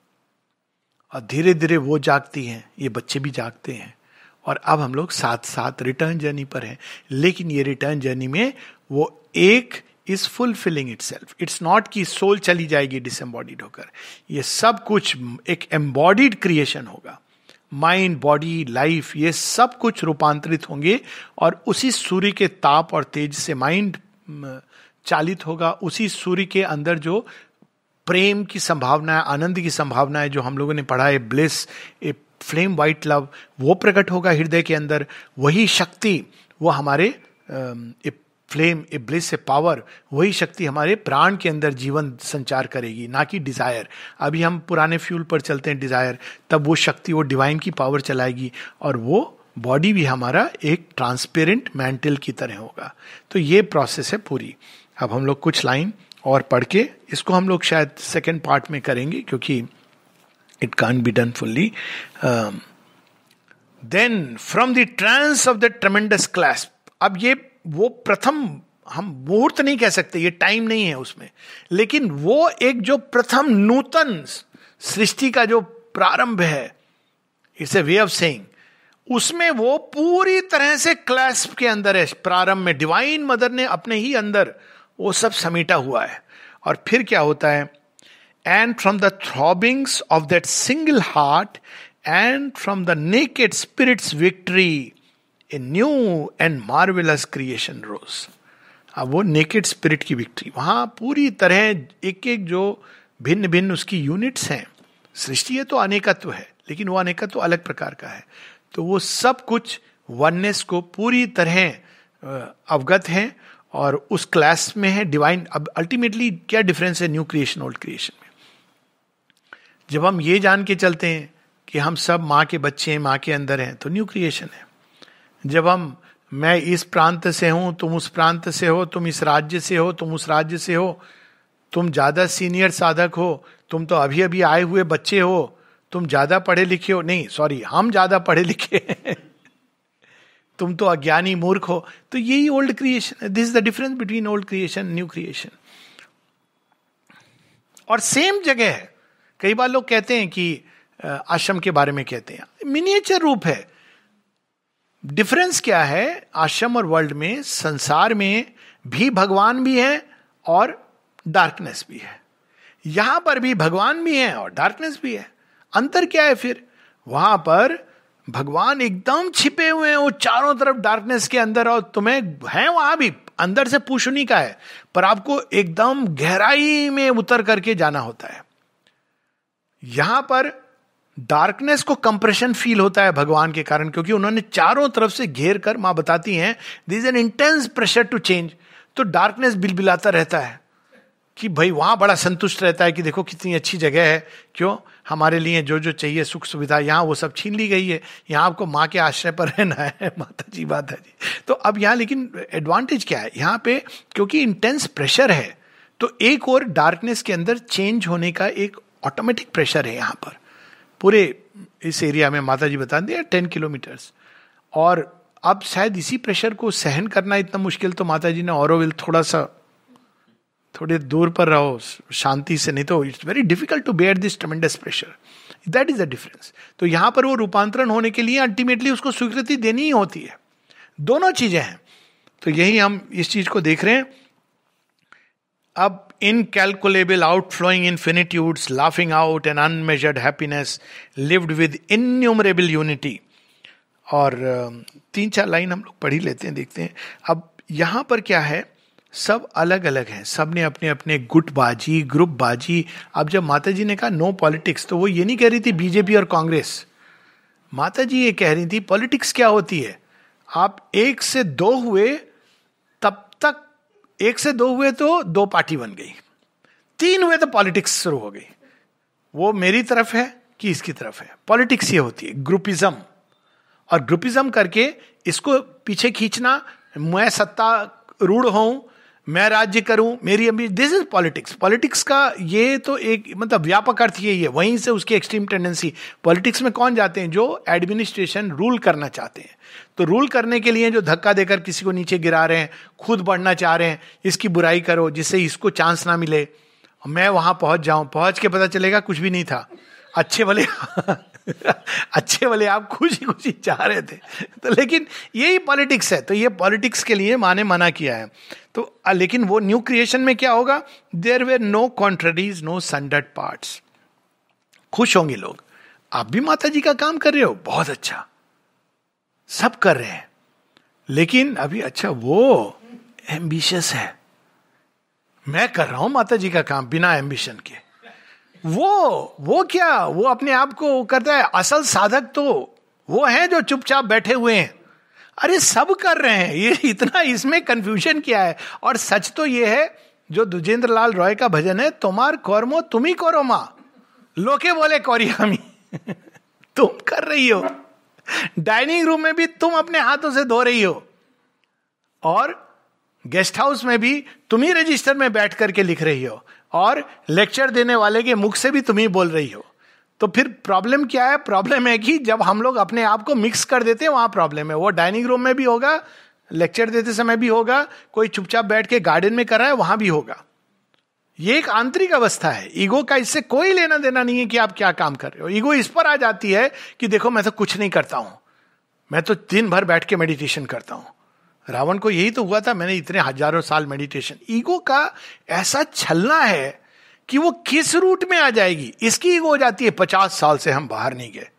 और धीरे धीरे वो जागती हैं, ये बच्चे भी जागते हैं, और अब हम लोग साथ साथ रिटर्न जर्नी पर हैं. लेकिन ये रिटर्न जर्नी में वो एक is fulfilling itself. It's not कि सोल चली जाएगी डिसएम्बॉडीड होकर. ये सब कुछ एक एम्बॉडीड क्रिएशन होगा. माइंड, बॉडी, लाइफ, ये सब कुछ रूपांतरित होंगे, और उसी सूर्य के ताप और तेज से माइंड चालित होगा. उसी सूर्य के अंदर जो प्रेम की संभावना है, आनंद की संभावना है, जो हम लोगों ने पढ़ा है, bliss, a flame white love, वो प्रकट होगा हृदय के अंदर. वही शक्ति, वो हमारे a flame, a bliss, a power, वही शक्ति हमारे प्राण के अंदर जीवन संचार करेगी, ना कि डिजायर. अभी हम पुराने फ्यूल पर चलते हैं, डिजायर, तब वो शक्ति, वो डिवाइन की पावर चलाएगी, और वो बॉडी भी हमारा एक ट्रांसपेरेंट मैंटल की तरह होगा. तो ये प्रोसेस है पूरी. अब हम लोग कुछ लाइन और पढ़ के इसको हम लोग शायद सेकेंड पार्ट में करेंगे, क्योंकि it can't be done fully. Then from the trance of the tremendous clasp. अब ये वो प्रथम, हम मुहूर्त नहीं कह सकते, ये टाइम नहीं है उसमें, लेकिन वो एक जो प्रथम नूतन सृष्टि का जो प्रारंभ है, it's a way of saying, उसमें वो पूरी तरह से क्लैस्प के अंदर है. प्रारंभ में डिवाइन मदर ने अपने ही अंदर वो सब समेटा हुआ है. और फिर क्या होता है? And from the throbbings of that single heart and from the naked spirit's victory a new and marvellous creation rose. अब वो नेकेड स्पिरिट की विक्ट्री, वहां पूरी तरह एक एक जो भिन्न भिन्न उसकी यूनिट्स हैं, सृष्टि है तो अनेकत्व है, लेकिन वो अनेकत्व अलग प्रकार का है। तो वो सब कुछ वननेस को पूरी तरह अवगत है और उस क्लास में है डिवाइन। अब अल्टीमेटली क्या डिफरेंस है न्यू क्रिएशन ओल्ड क्रिएशन में? जब हम ये जान के चलते हैं कि हम सब माँ के बच्चे हैं, माँ के अंदर हैं, तो न्यू क्रिएशन है। जब हम मैं इस प्रांत से हूं, तुम उस प्रांत से हो, तुम इस राज्य से हो, तुम उस राज्य से हो, तुम ज्यादा सीनियर साधक हो, तुम तो अभी अभी आए हुए बच्चे हो, तुम ज्यादा पढ़े लिखे हो, नहीं सॉरी हम ज्यादा पढ़े लिखे हैं तुम तो अज्ञानी मूर्ख हो। तो यही ओल्ड क्रिएशन है। This is the difference between old creation new creation. और सेम जगह है। कई बार लोग कहते हैं कि आश्रम के बारे में कहते हैं, मिनिएचर रूप है। डिफरेंस क्या है? आश्रम और वर्ल्ड में, संसार में भी भगवान भी है और डार्कनेस भी है। यहां पर भी भगवान भी है और डार्कनेस भी है। अंतर क्या है फिर? वहां पर भगवान एकदम छिपे हुए हैं, वो चारों तरफ डार्कनेस के अंदर, और तुम्हें है वहां भी अंदर से पुश उन्हीं का है, पर आपको एकदम गहराई में उतर करके जाना होता है। यहां पर डार्कनेस को कंप्रेशन फील होता है भगवान के कारण, क्योंकि उन्होंने चारों तरफ से घेर कर, मां बताती हैं this is an intense pressure to change. तो डार्कनेस बिलबिलाता रहता है कि भाई वहां बड़ा संतुष्ट रहता है कि देखो कितनी अच्छी जगह है, क्यों हमारे लिए जो जो चाहिए सुख सुविधा यहाँ वो सब छीन ली गई है, यहाँ आपको माँ के आश्रय पर रहना है। माता जी बात है जी। तो अब यहाँ लेकिन एडवांटेज क्या है यहाँ पे? क्योंकि इंटेंस प्रेशर है, तो एक और डार्कनेस के अंदर चेंज होने का एक ऑटोमेटिक प्रेशर है यहाँ पर। पूरे इस एरिया में माता जी बता दिया टेन किलोमीटर्स, और अब शायद इसी प्रेशर को सहन करना इतना मुश्किल, तो माता जी ने ऑरोविल थोड़ा सा थोड़े दूर पर रहो शांति से, नहीं तो it's very difficult to bear this tremendous pressure. That is the difference. तो यहां पर वो रूपांतरण होने के लिए अल्टीमेटली उसको स्वीकृति देनी ही होती है। दोनों चीजें हैं। तो यही हम इस चीज को देख रहे हैं। अब incalculable outflowing infinitudes, laughing out an unmeasured happiness, lived with innumerable unity. और तीन चार लाइन हम लोग पढ़ ही लेते हैं, देखते हैं। अब यहां पर क्या है, सब अलग अलग हैं, सब ने अपने अपने गुटबाजी, ग्रुपबाजी। अब जब माता जी ने कहा नो पॉलिटिक्स, तो वो ये नहीं कह रही थी बीजेपी और कांग्रेस। माता जी ये कह रही थी पॉलिटिक्स क्या होती है। आप एक से दो हुए, तब तक एक से दो हुए तो दो पार्टी बन गई, तीन हुए तो पॉलिटिक्स शुरू हो गई। वो मेरी तरफ है कि इसकी तरफ है। पॉलिटिक्स ये होती है ग्रुपिज्म, और ग्रुपिज्म करके इसको पीछे खींचना, मैं सत्ता रूढ़ हूं, मैं राज्य करूं, मेरी अभी, दिस इज पॉलिटिक्स। पॉलिटिक्स का ये तो एक मतलब व्यापक अर्थ यही है, वहीं से उसकी एक्सट्रीम टेंडेंसी। पॉलिटिक्स में कौन जाते हैं? जो एडमिनिस्ट्रेशन रूल करना चाहते हैं। तो रूल करने के लिए जो धक्का देकर किसी को नीचे गिरा रहे हैं, खुद बढ़ना चाह रहे हैं, इसकी बुराई करो जिससे इसको चांस ना मिले, मैं वहां पहुंच जाऊं, पहुंच के पता चलेगा कुछ भी नहीं था, अच्छे वाले अच्छे वाले आप खुशी खुशी चाह रहे थे। तो लेकिन यही पॉलिटिक्स है। तो ये पॉलिटिक्स के लिए माने मना किया है। तो लेकिन वो न्यू क्रिएशन में क्या होगा? There were no contraries, no sundered parts. खुश होंगे लोग। आप भी माता जी का काम कर रहे हो, बहुत अच्छा, सब कर रहे हैं, लेकिन अभी अच्छा वो एम्बिशियस है, मैं कर रहा हूं माता जी का काम बिना एम्बिशन के। वो वो क्या, वो अपने आप को करता है। असल साधक तो वो है जो चुपचाप बैठे हुए हैं। अरे सब कर रहे हैं, ये इतना इसमें कंफ्यूजन क्या है? और सच तो ये है जो दुजेंद्र लाल रॉय का भजन है, तुम्हार कर्मो तुम ही करो मां, लोके बोले कौरी हमी। तुम कर रही हो, डाइनिंग रूम में भी तुम अपने हाथों से धो रही हो, और गेस्ट हाउस में भी तुम ही रजिस्टर में बैठ करके लिख रही हो, और लेक्चर देने वाले के मुख से भी तुम ही बोल रही हो। तो फिर प्रॉब्लम क्या है? प्रॉब्लम है कि जब हम लोग अपने आप को मिक्स कर देते हैं, वहां प्रॉब्लम है। वो डाइनिंग रूम में भी होगा, लेक्चर देते समय भी होगा, कोई चुपचाप बैठ के गार्डन में कर रहा है वहां भी होगा। ये एक आंतरिक अवस्था है। ईगो का इससे कोई लेना देना नहीं है कि आप क्या काम कर रहे हो। ईगो इस पर आ जाती है कि देखो मैं तो कुछ नहीं करता हूं, मैं तो दिन भर बैठ के मेडिटेशन करता हूं। रावण को यही तो हुआ था, मैंने इतने हजारों साल मेडिटेशन। ईगो का ऐसा छलना है कि वो किस रूट में आ जाएगी, इसकी ईगो हो जाती है पचास साल से हम बाहर नहीं गए।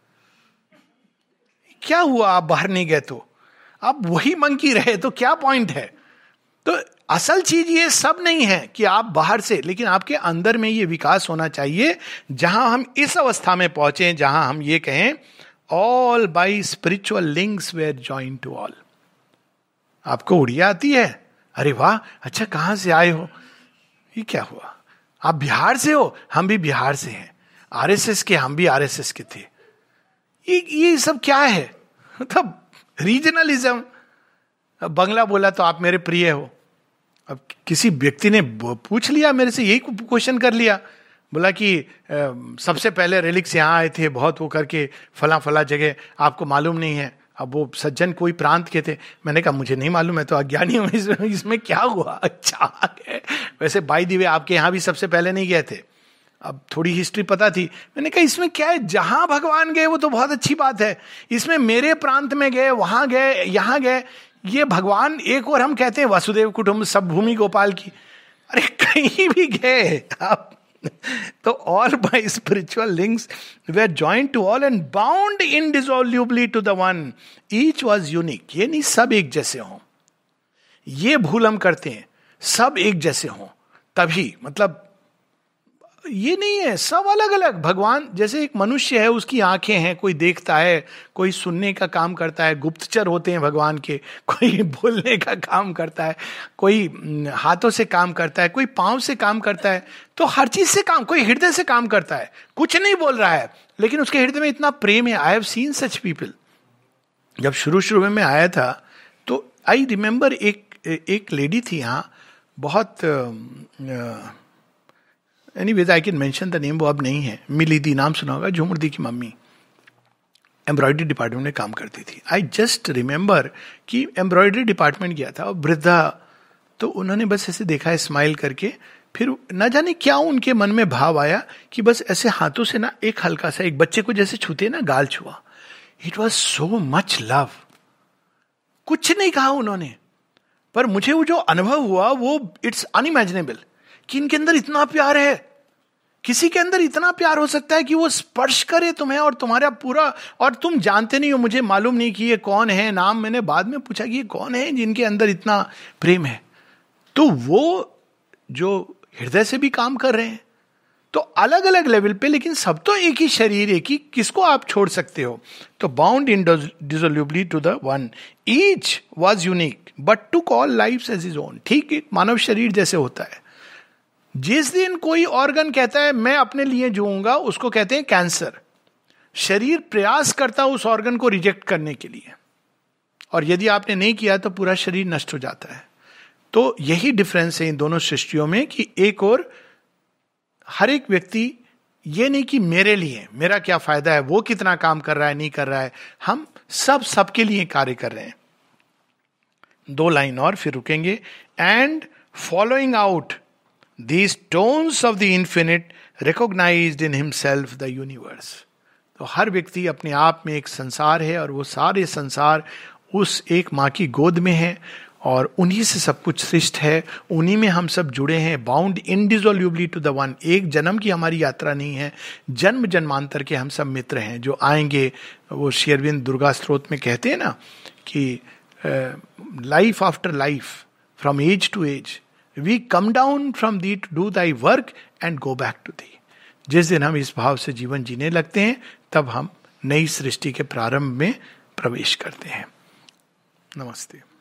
क्या हुआ आप बाहर नहीं गए? तो आप वही मंकी रहे तो क्या पॉइंट है? तो असल चीज ये सब नहीं है कि आप बाहर से, लेकिन आपके अंदर में ये विकास होना चाहिए जहां हम इस अवस्था में पहुंचे जहां हम ये कहें all by spiritual links were joint to all. आपको उड़िया आती है? अरे वाह, अच्छा कहां से आए हो? ये क्या हुआ? आप बिहार से हो? हम भी बिहार से हैं। आरएसएस के? हम भी आरएसएस के थे। ये ये सब क्या है? मतलब रीजनलिज्म। बंगला बोला तो आप मेरे प्रिय हो। अब किसी व्यक्ति ने पूछ लिया मेरे से, यही क्वेश्चन कर लिया, बोला कि आ, सबसे पहले रेलिक्स यहाँ आए थे, बहुत वो करके फला फला जगह, आपको मालूम नहीं है। अब वो सज्जन कोई प्रांत के थे। मैंने कहा मुझे नहीं मालूम, मैं तो अज्ञानी हूँ, इसमें, इसमें क्या हुआ? अच्छा वैसे बाय द वे आपके यहाँ भी सबसे पहले नहीं गए थे। अब थोड़ी हिस्ट्री पता थी। मैंने कहा इसमें क्या है, जहां भगवान गए वो तो बहुत अच्छी बात है, इसमें मेरे प्रांत में गए, वहां गए, यहां गए, ये भगवान एक और हम कहते हैं वसुदेव कुटुंब सब भूमि गोपाल की। अरे कहीं भी गए आप तो all by spiritual links were joint to all and bound indissolubly to the one, each was unique. ये नहीं सब एक जैसे हों, ये भूल हम करते हैं, सब एक जैसे हों तभी, मतलब ये नहीं है, सब अलग अलग। भगवान जैसे एक मनुष्य है, उसकी आंखें हैं, कोई देखता है, कोई सुनने का काम करता है, गुप्तचर होते हैं भगवान के, कोई बोलने का काम करता है, कोई हाथों से काम करता है, कोई पांव से काम करता है, तो हर चीज से काम, कोई हृदय से काम करता है, कुछ नहीं बोल रहा है लेकिन उसके हृदय में इतना प्रेम है। I have seen such people. जब शुरू शुरू में मैं आया था तो आई रिमेंबर एक एक लेडी थी यहाँ, बहुत anyways I can mention the name, वो अब नहीं है, मिली दी नाम सुना होगा, झूमर दी की मम्मी, एम्ब्रॉयडरी डिपार्टमेंट में काम करती थी। आई जस्ट रिमेंबर कि एम्ब्रॉयडरी डिपार्टमेंट गया था, वृद्धा, तो उन्होंने बस ऐसे देखा है स्माइल करके, फिर न जाने क्या उनके मन में भाव आया कि बस ऐसे हाथों से ना एक हल्का सा, एक बच्चे को जैसे छूते ना, गाल छुआ। It was so much love. कुछ नहीं कहा उन्होंने, पर मुझे वो जो अनुभव हुआ वो इट्स अनइमेजिनेबल कि इनके अंदर इतना प्यार है। किसी के अंदर इतना प्यार हो सकता है कि वो स्पर्श करे तुम्हें और तुम्हारा पूरा, और तुम जानते नहीं हो, मुझे मालूम नहीं कि ये कौन है, नाम मैंने बाद में पूछा कि ये कौन है जिनके अंदर इतना प्रेम है। तो वो जो हृदय से भी काम कर रहे हैं, तो अलग अलग लेवल पे, लेकिन सब तो एक ही शरीर, एक ही, किसको आप छोड़ सकते हो? तो bound indissolubly to the one, each was unique but to call life as is own. ठीक है, मानव शरीर जैसे होता है, जिस दिन कोई ऑर्गन कहता है मैं अपने लिए जीऊंगा, उसको कहते हैं कैंसर। शरीर प्रयास करता है उस ऑर्गन को रिजेक्ट करने के लिए, और यदि आपने नहीं किया तो पूरा शरीर नष्ट हो जाता है। तो यही डिफरेंस है इन दोनों सृष्टियों में कि एक और हर एक व्यक्ति ये नहीं कि मेरे लिए मेरा क्या फायदा है, वो कितना काम कर रहा है नहीं कर रहा है, हम सब सबके लिए कार्य कर रहे हैं। दो लाइन और फिर रुकेंगे। And following out these tones of the infinite recognized in himself the universe। तो हर व्यक्ति अपने आप में एक संसार है, और वो सारे संसार उस एक माँ की गोद में है, और उन्हीं से सब कुछ सृष्ट है, उन्हीं में हम सब जुड़े हैं, bound indissolubly to the one. एक जन्म की हमारी यात्रा नहीं है, जन्म जन्मांतर के हम सब मित्र हैं जो आएंगे। वो श्री अरविंद दुर्गा स्तोत्र में कहते हैं ना कि life after life, from age to age, We come down from thee to do thy work and go back to thee। जिस दिन हम इस भाव से जीवन जीने लगते हैं, तब हम नई सृष्टि के प्रारंभ में प्रवेश करते हैं। नमस्ते।